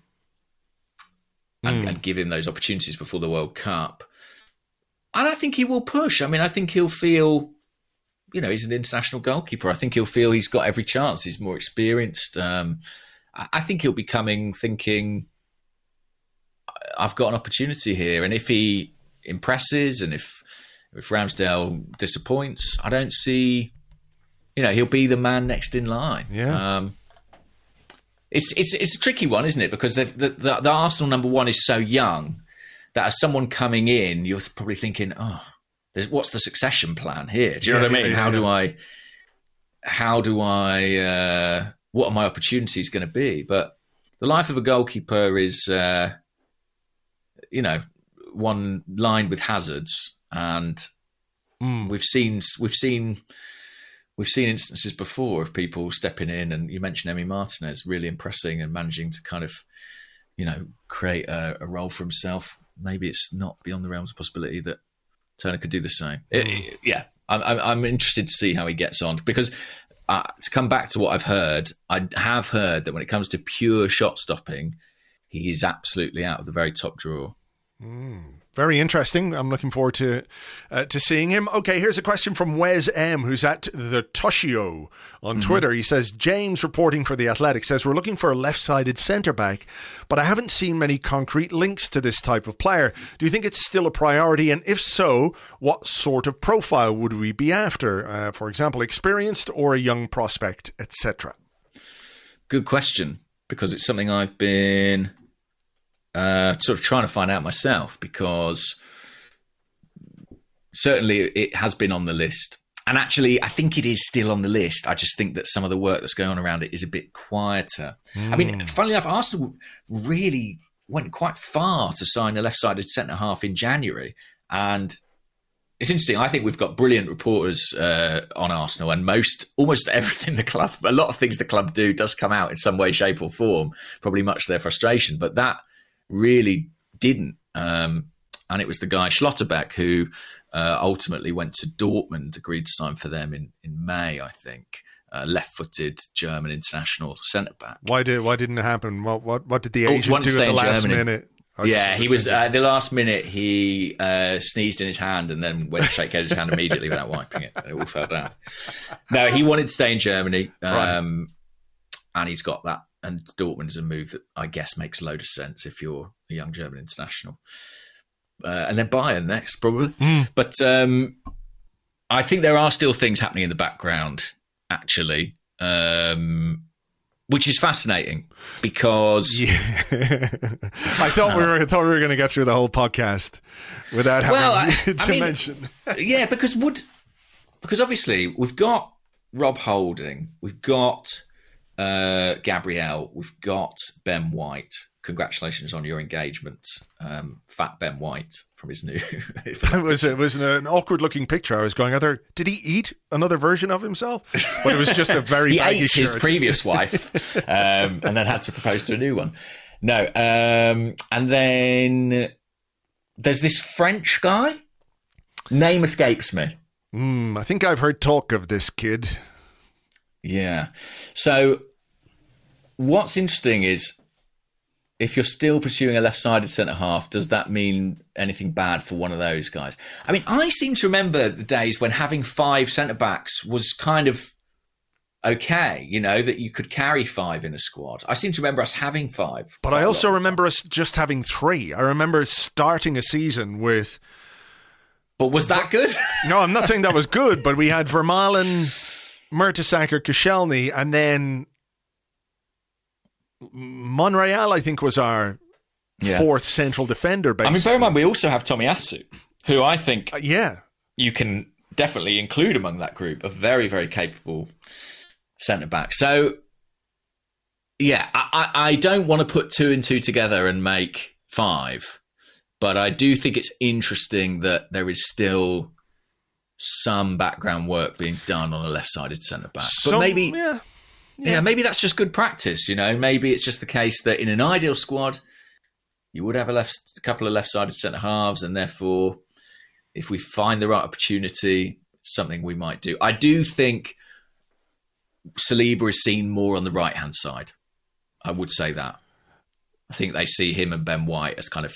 give him those opportunities before the World Cup. And I think he will push. I mean, I think he'll feel, he's an international goalkeeper. I think he'll feel he's got every chance. He's more experienced. I think he'll be coming thinking, I've got an opportunity here. And if he impresses and if Ramsdale disappoints, I don't see, he'll be the man next in line. Yeah. It's a tricky one, isn't it? Because the Arsenal number 1 is so young that as someone coming in, you're probably thinking, what's the succession plan here? Do you know what I mean? How do I what are my opportunities going to be? But the life of a goalkeeper is, one lined with hazards, and we've seen instances before of people stepping in, and you mentioned Emi Martinez really impressing and managing to kind of, create a role for himself. Maybe it's not beyond the realms of possibility that Turner could do the same. I'm interested to see how he gets on, because to come back to what I have heard that when it comes to pure shot stopping, he is absolutely out of the very top drawer. Very interesting. I'm looking forward to seeing him. Okay, here's a question from Wes M, who's at the Toshio on Twitter. He says, James, reporting for The Athletic, says, we're looking for a left-sided centre-back, but I haven't seen many concrete links to this type of player. Do you think it's still a priority? And if so, what sort of profile would we be after? For example, experienced or a young prospect, etc.? Good question, because it's something I've been sort of trying to find out myself, because certainly it has been on the list. And actually, I think it is still on the list. I just think that some of the work that's going on around it is a bit quieter. I mean, funnily enough, Arsenal really went quite far to sign a left-sided centre-half in January. And it's interesting. I think we've got brilliant reporters on Arsenal, and almost everything a lot of things the club do does come out in some way, shape or form, probably much to their frustration. But that really didn't. And it was the guy Schlotterbeck who ultimately went to Dortmund, agreed to sign for them in May, I think. Left-footed German international centre-back. Why didn't it happen? What did the agent do at the last minute? He was the last minute. He sneezed in his hand and then went to shake his hand immediately without wiping it. It all fell down. No, he wanted to stay in Germany, and he's got that. And Dortmund is a move that I guess makes a load of sense if you're a young German international. And then Bayern next, probably. But I think there are still things happening in the background, actually, which is fascinating because I thought we were going to get through the whole podcast without having to mention. Because obviously we've got Rob Holding, we've got Gabriel, we've got Ben White. Congratulations on your engagement, Fat Ben White from his new. It was an awkward looking picture. I was going, did he eat another version of himself? But it was just a very baggy ate his shirt. previous wife, and then had to propose to a new one. No, and then there's this French guy. Name escapes me. I think I've heard talk of this kid. Yeah. So what's interesting is, if you're still pursuing a left-sided centre-half, does that mean anything bad for one of those guys? I mean, I seem to remember the days when having 5 centre-backs was kind of okay, that you could carry 5 in a squad. I seem to remember us having 5. But I also remember us just having 3. I remember starting a season with... But was that good? No, I'm not saying that was good, but we had Vermaelen, Mertesacker, Koscielny, and then... Monreal, I think, was our 4th central defender, basically. I mean, bear in mind, we also have Tomiyasu, who I think you can definitely include among that group, a very, very capable centre-back. So, I don't want to put 2 and 2 together and make 5, but I do think it's interesting that there is still some background work being done on a left-sided centre-back. But maybe... Yeah, maybe that's just good practice, Maybe it's just the case that in an ideal squad, you would have a couple of left-sided centre-halves, and therefore, if we find the right opportunity, it's something we might do. I do think Saliba is seen more on the right-hand side. I would say that. I think they see him and Ben White as kind of,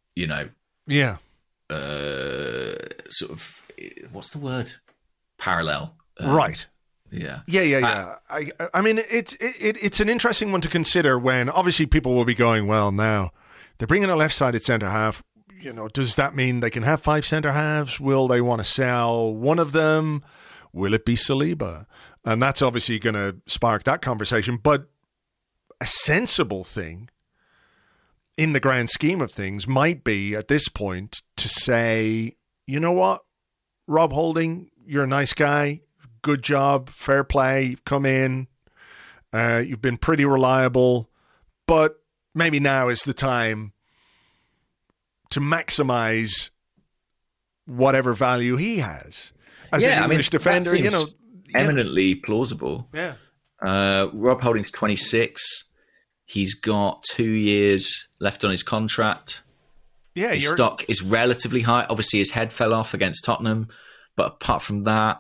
sort of, what's the word? Parallel. Right. Yeah. I mean, it's an interesting one to consider when obviously people will be going, well, now they're bringing a left-sided centre-half. Does that mean they can have 5 centre-halves? Will they want to sell one of them? Will it be Saliba? And that's obviously going to spark that conversation. But a sensible thing in the grand scheme of things might be at this point to say, you know what? Rob Holding, you're a nice guy. Good job. Fair play. You've come in. You've been pretty reliable. But maybe now is the time to maximize whatever value he has as an English defender. You know, eminently plausible. Yeah. Rob Holding's 26. He's got 2 years left on his contract. Yeah, his stock is relatively high. Obviously, his head fell off against Tottenham, but apart from that,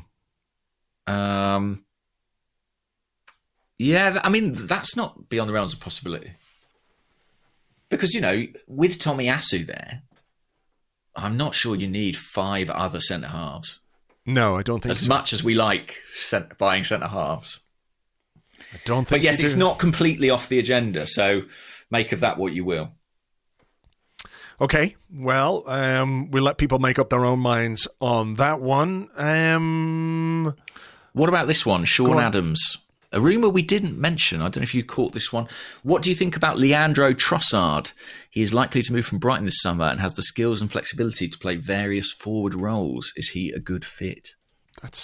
yeah, I mean, that's not beyond the realms of possibility. Because, you know, with Tomiyasu there, I'm not sure you need 5 other centre halves. No, I don't think so. As much as we like buying centre halves. I don't think. But yes, it's not completely off the agenda. So make of that what you will. Okay, well, we'll let people make up their own minds on that one. What about this one, Sean Adams? A rumour we didn't mention. I don't know if you caught this one. What do you think about Leandro Trossard? He is likely to move from Brighton this summer and has the skills and flexibility to play various forward roles. Is he a good fit? That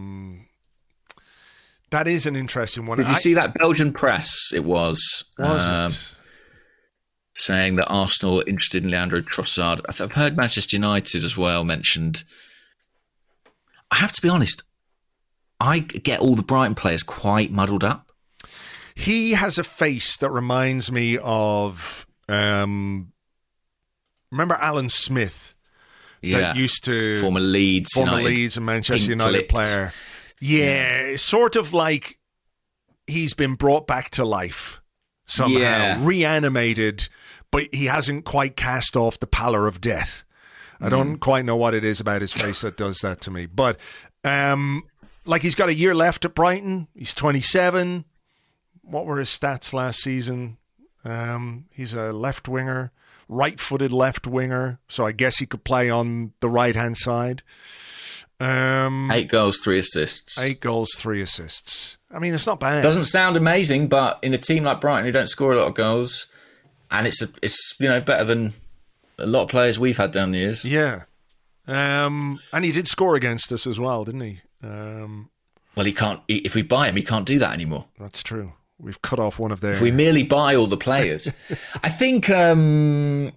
is an interesting one. Did you see that Belgian press? It was. Was it? Saying that Arsenal are interested in Leandro Trossard. I've heard Manchester United as well mentioned. I have to be honest, I get all the Brighton players quite muddled up. He has a face that reminds me of, remember Alan Smith? Yeah. That used to... Former Leeds and Manchester United player. Yeah, sort of like he's been brought back to life somehow, reanimated, but he hasn't quite cast off the pallor of death. I don't quite know what it is about his face that does that to me. But like he's got a year left at Brighton. He's 27. What were his stats last season? He's a left winger, right-footed left winger. So I guess he could play on the right-hand side. 8 goals, 3 assists. 8 goals, 3 assists. I mean, it's not bad. Doesn't sound amazing, but in a team like Brighton who don't score a lot of goals, and it's better than a lot of players we've had down the years. Yeah. And he did score against us as well, didn't he? Well, he can't. If we buy him, he can't do that anymore. That's true. We've cut off one of their... If we merely buy all the players. I think I'd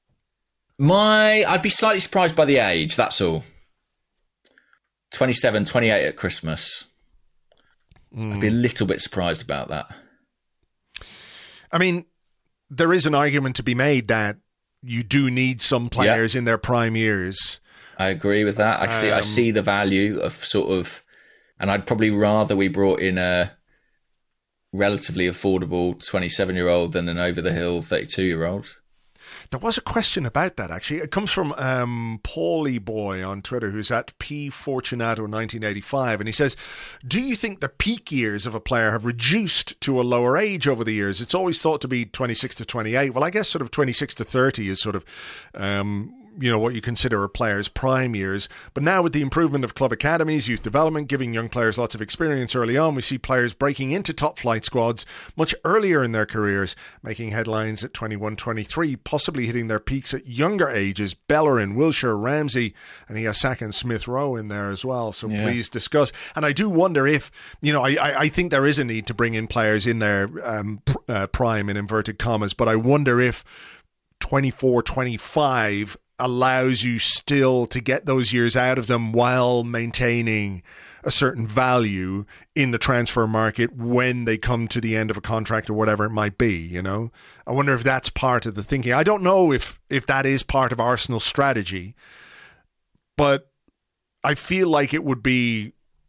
be slightly surprised by the age, that's all. 27, 28 at Christmas. I'd be a little bit surprised about that. I mean, there is an argument to be made that you do need some players in their prime years. I agree with that. I see the value of sort of, and I'd probably rather we brought in a relatively affordable 27-year-old than an over-the-hill 32-year-old. There was a question about that, actually. It comes from Paulie Boy on Twitter, who's at PFortunato1985, and he says, do you think the peak years of a player have reduced to a lower age over the years? It's always thought to be 26 to 28. Well, I guess sort of 26 to 30 is sort of... what you consider a player's prime years. But now with the improvement of club academies, youth development, giving young players lots of experience early on, we see players breaking into top flight squads much earlier in their careers, making headlines at 21, 23, possibly hitting their peaks at younger ages. Bellerin, Wilshere, Ramsey, and he has Saka and Smith Rowe in there as well. So please discuss. And I do wonder if, I think there is a need to bring in players in their prime in inverted commas, but I wonder if 24, 25 allows you still to get those years out of them while maintaining a certain value in the transfer market when they come to the end of a contract or whatever it might be, I wonder if that's part of the thinking. I don't know if that is part of Arsenal's strategy, but I feel like it would be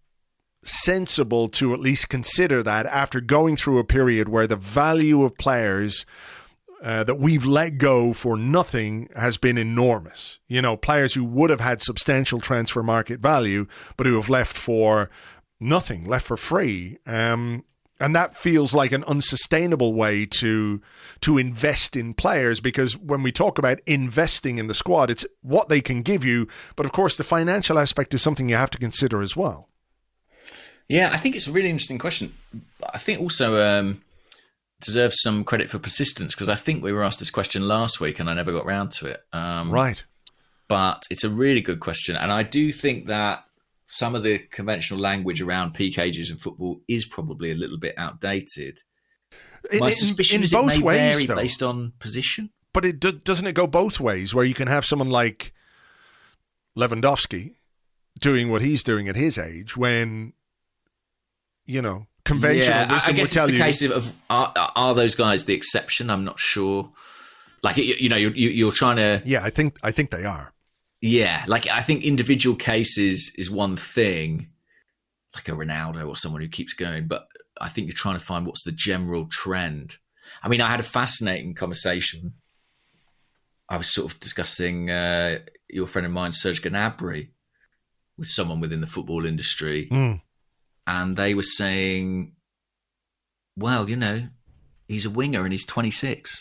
sensible to at least consider that after going through a period where the value of players that we've let go for nothing has been enormous. Players who would have had substantial transfer market value, but who have left for nothing, left for free. And that feels like an unsustainable way to invest in players, because when we talk about investing in the squad, it's what they can give you. But of course, the financial aspect is something you have to consider as well. Yeah, I think it's a really interesting question. I think also... deserves some credit for persistence, because I think we were asked this question last week and I never got round to it. Right. But it's a really good question. And I do think that some of the conventional language around peak ages in football is probably a little bit outdated. My suspicion is it may vary based on position. But doesn't it go both ways, where you can have someone like Lewandowski doing what he's doing at his age when, conventional wisdom would tell you. I guess it's the case of are those guys the exception? I'm not sure. Like, you're trying to... Yeah, I think they are. Yeah, like I think individual cases is one thing, like a Ronaldo or someone who keeps going, but I think you're trying to find what's the general trend. I mean, I had a fascinating conversation. I was sort of discussing your friend of mine, Serge Gnabry, with someone within the football industry. And they were saying, well, he's a winger and he's 26.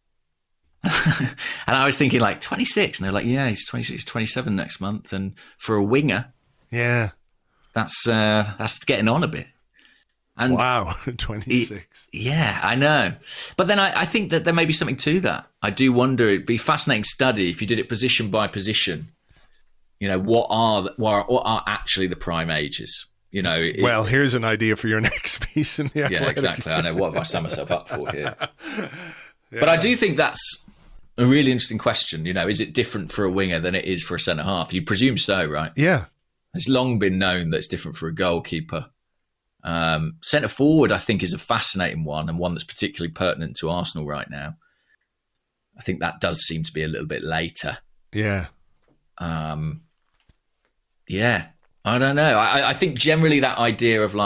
And I was thinking, like, 26? And they're like, yeah, he's 26, 27 next month. And for a winger, that's getting on a bit. And wow, 26. Yeah, I know. But then I think that there may be something to that. I do wonder, it'd be a fascinating study if you did it position by position. What are actually the prime ages? Well, here's an idea for your next piece in the Athletic. Yeah, exactly. I know. What have I signed myself up for here? But I do think that's a really interesting question. Is it different for a winger than it is for a centre-half? You presume so, right? Yeah. It's long been known that it's different for a goalkeeper. Centre-forward, I think, is a fascinating one, and one that's particularly pertinent to Arsenal right now. I think that does seem to be a little bit later. Yeah. Yeah. I don't know. I think generally that idea of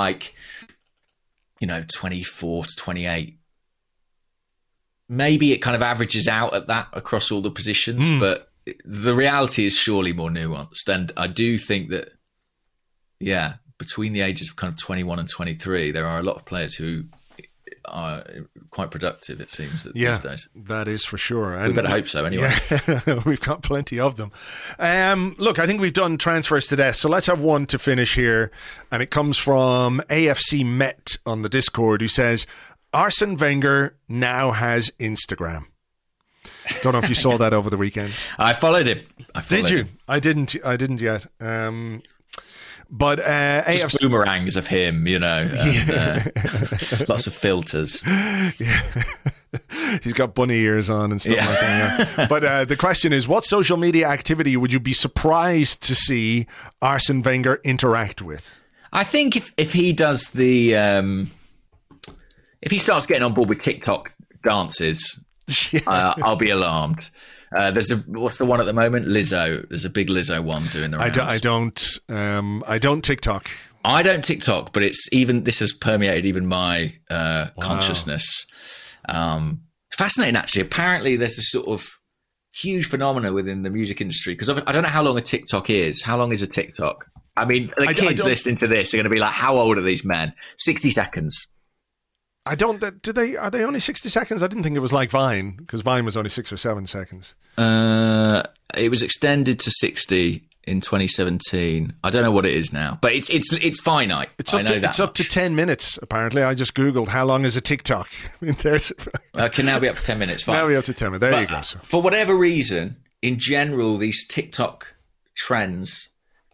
24 to 28, maybe it kind of averages out at that across all the positions, but the reality is surely more nuanced. And I do think that, between the ages of kind of 21 and 23, there are a lot of players who are quite productive, it seems, these days. That is for sure. And we better hope so, anyway. Yeah, we've got plenty of them. Look, I think we've done transfers to death, so let's have one to finish here. And it comes from AFC Met on the Discord, who says, Arsene Wenger now has Instagram. Don't know if you saw that over the weekend. I followed him. Did you? I didn't yet. But just boomerangs of him, and, lots of filters. Yeah. He's got bunny ears on and stuff like that. Yeah. But the question is, what social media activity would you be surprised to see Arsene Wenger interact with? I think if he does the if he starts getting on board with TikTok dances, I'll be alarmed. What's the one at the moment? Lizzo. There's a big Lizzo one doing the rounds. I don't TikTok. I don't TikTok, but this has permeated even my consciousness. Fascinating, actually. Apparently, there's this sort of huge phenomena within the music industry, because I don't know how long a TikTok is. How long is a TikTok? I mean, the kids listening to this are going to be like, "How old are these men?" 60 seconds. Are they only 60 seconds? I didn't think it was like Vine, because Vine was only 6 or 7 seconds. It was extended to 60 in 2017. I don't know what it is now, but it's finite. It's up to 10 minutes, apparently. I just Googled how long is a TikTok. I mean, it can now be up to 10 minutes. Fine. Now we're up to 10 minutes. There you go. For whatever reason, in general, these TikTok trends,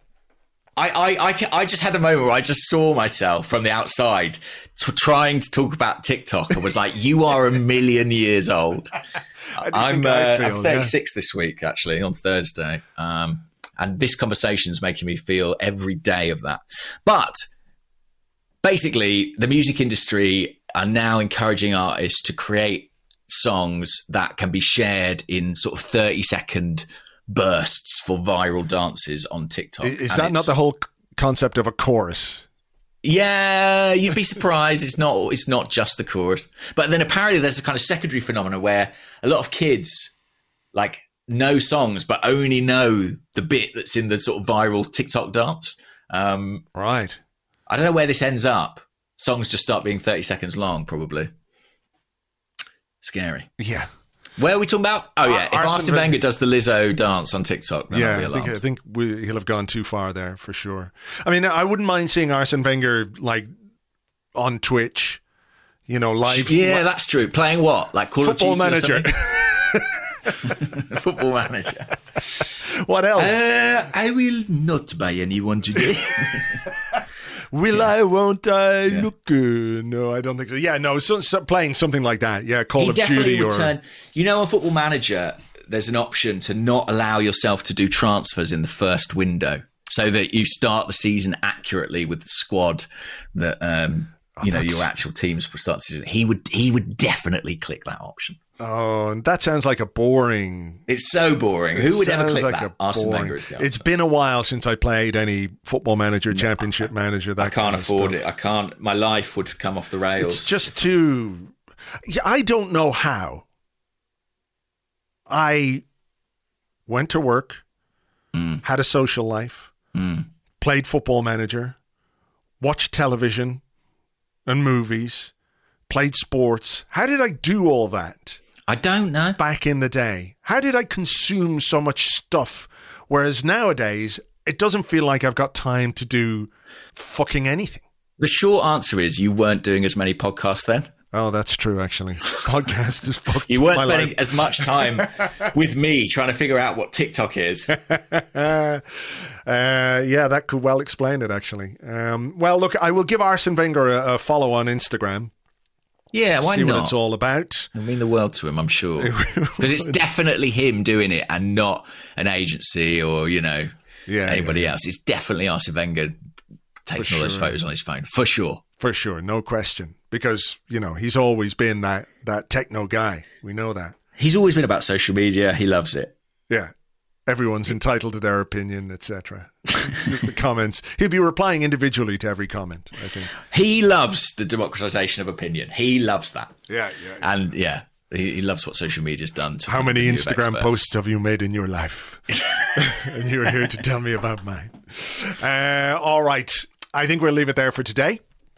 I just had a moment where I just saw myself from the outside trying to talk about TikTok and was like, you are a million years old. I'm 36 this week, actually, on Thursday. And this conversation is making me feel every day of that. But basically, the music industry are now encouraging artists to create songs that can be shared in sort of 30-second bursts for viral dances on TikTok. Is that not the whole concept of a chorus? Yeah, you'd be surprised. It's not just the chorus. But then apparently there's a kind of secondary phenomenon where a lot of kids know songs but only know the bit that's in the sort of viral TikTok dance. Right. I don't know where this ends up. Songs just start being 30 seconds long, probably. Scary. Yeah. Where are we talking about? Oh, yeah. If Arsene Wenger does the Lizzo dance on TikTok, then I'll be alarmed. I think he'll have gone too far there, for sure. I mean, I wouldn't mind seeing Arsene Wenger, on Twitch, live. Yeah, that's true. Playing what? Like Call of Duty Football Manager. Football Manager. What else? I will not buy anyone today. Will I, won't I? Yeah. Look, no, I don't think so. Yeah, no, so playing something like that. Yeah, Call of Duty or... Turn, on Football Manager, there's an option to not allow yourself to do transfers in the first window so that you start the season accurately with the squad that, your actual teams start the season. He would definitely click that option. Oh, that sounds like a boring... It's so boring. Who would ever click that? Arsene Wenger is the answer. It's been a while since I played any Football Manager, Championship Manager, that I can't afford it. I can't. My life would come off the rails. It's just too... I don't know how. I went to work, had a social life, played Football Manager, watched television and movies, played sports. How did I do all that? I don't know. Back in the day. How did I consume so much stuff? Whereas nowadays, it doesn't feel like I've got time to do fucking anything. The short answer is you weren't doing as many podcasts then. Oh, that's true, actually. Podcast is fucked. You weren't spending as much time with me trying to figure out what TikTok is. Yeah, that could well explain it, actually. Well, look, I will give Arsene Wenger a follow on Instagram. Yeah, why see not? What it's all about. It'll mean the world to him, I'm sure. Because it's definitely him doing it and not an agency or, anybody else. It's definitely Arsene Wenger taking all those photos on his phone. For sure. For sure, no question. Because, he's always been that techno guy. We know that. He's always been about social media. He loves it. Yeah. Everyone's entitled to their opinion, etc. The comments. He'll be replying individually to every comment, I think. He loves the democratization of opinion. He loves that. Yeah. And he loves what social media's done. How many Instagram posts have you made in your life? And you're here to tell me about mine. All right. I think we'll leave it there for today.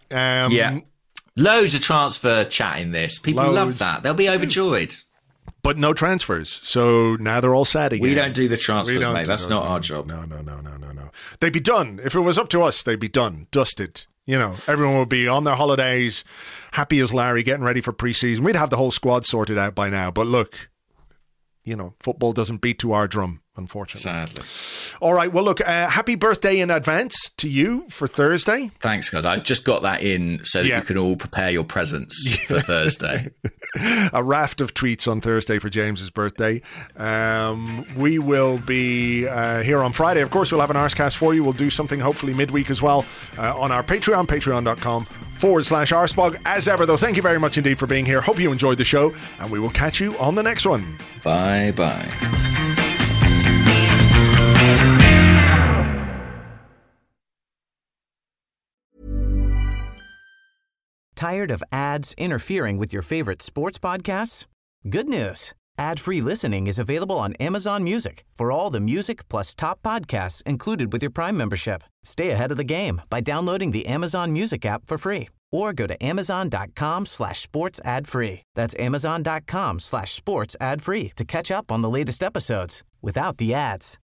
Loads of transfer chat in this. People love that. They'll be overjoyed. But no transfers. So now they're all sad again. We don't do the transfers, mate. That's not our job. No. They'd be done. If it was up to us, they'd be done. Dusted. Everyone would be on their holidays, happy as Larry, getting ready for pre-season. We'd have the whole squad sorted out by now. But look, football doesn't beat to our drum, unfortunately. Sadly. All right. Well, look, happy birthday in advance to you for Thursday. Thanks, guys. I just got that in so that you can all prepare your presents for Thursday. A raft of tweets on Thursday for James's birthday. We will be here on Friday. Of course, we'll have an Arsecast for you. We'll do something hopefully midweek as well on our Patreon, patreon.com/Arspog. As ever, though, thank you very much indeed for being here. Hope you enjoyed the show, and we will catch you on the next one. Bye-bye. Tired of ads interfering with your favorite sports podcasts? Good news. Ad-free listening is available on Amazon Music for all the music plus top podcasts included with your Prime membership. Stay ahead of the game by downloading the Amazon Music app for free or go to amazon.com/sports ad free. That's amazon.com/sports ad free to catch up on the latest episodes without the ads.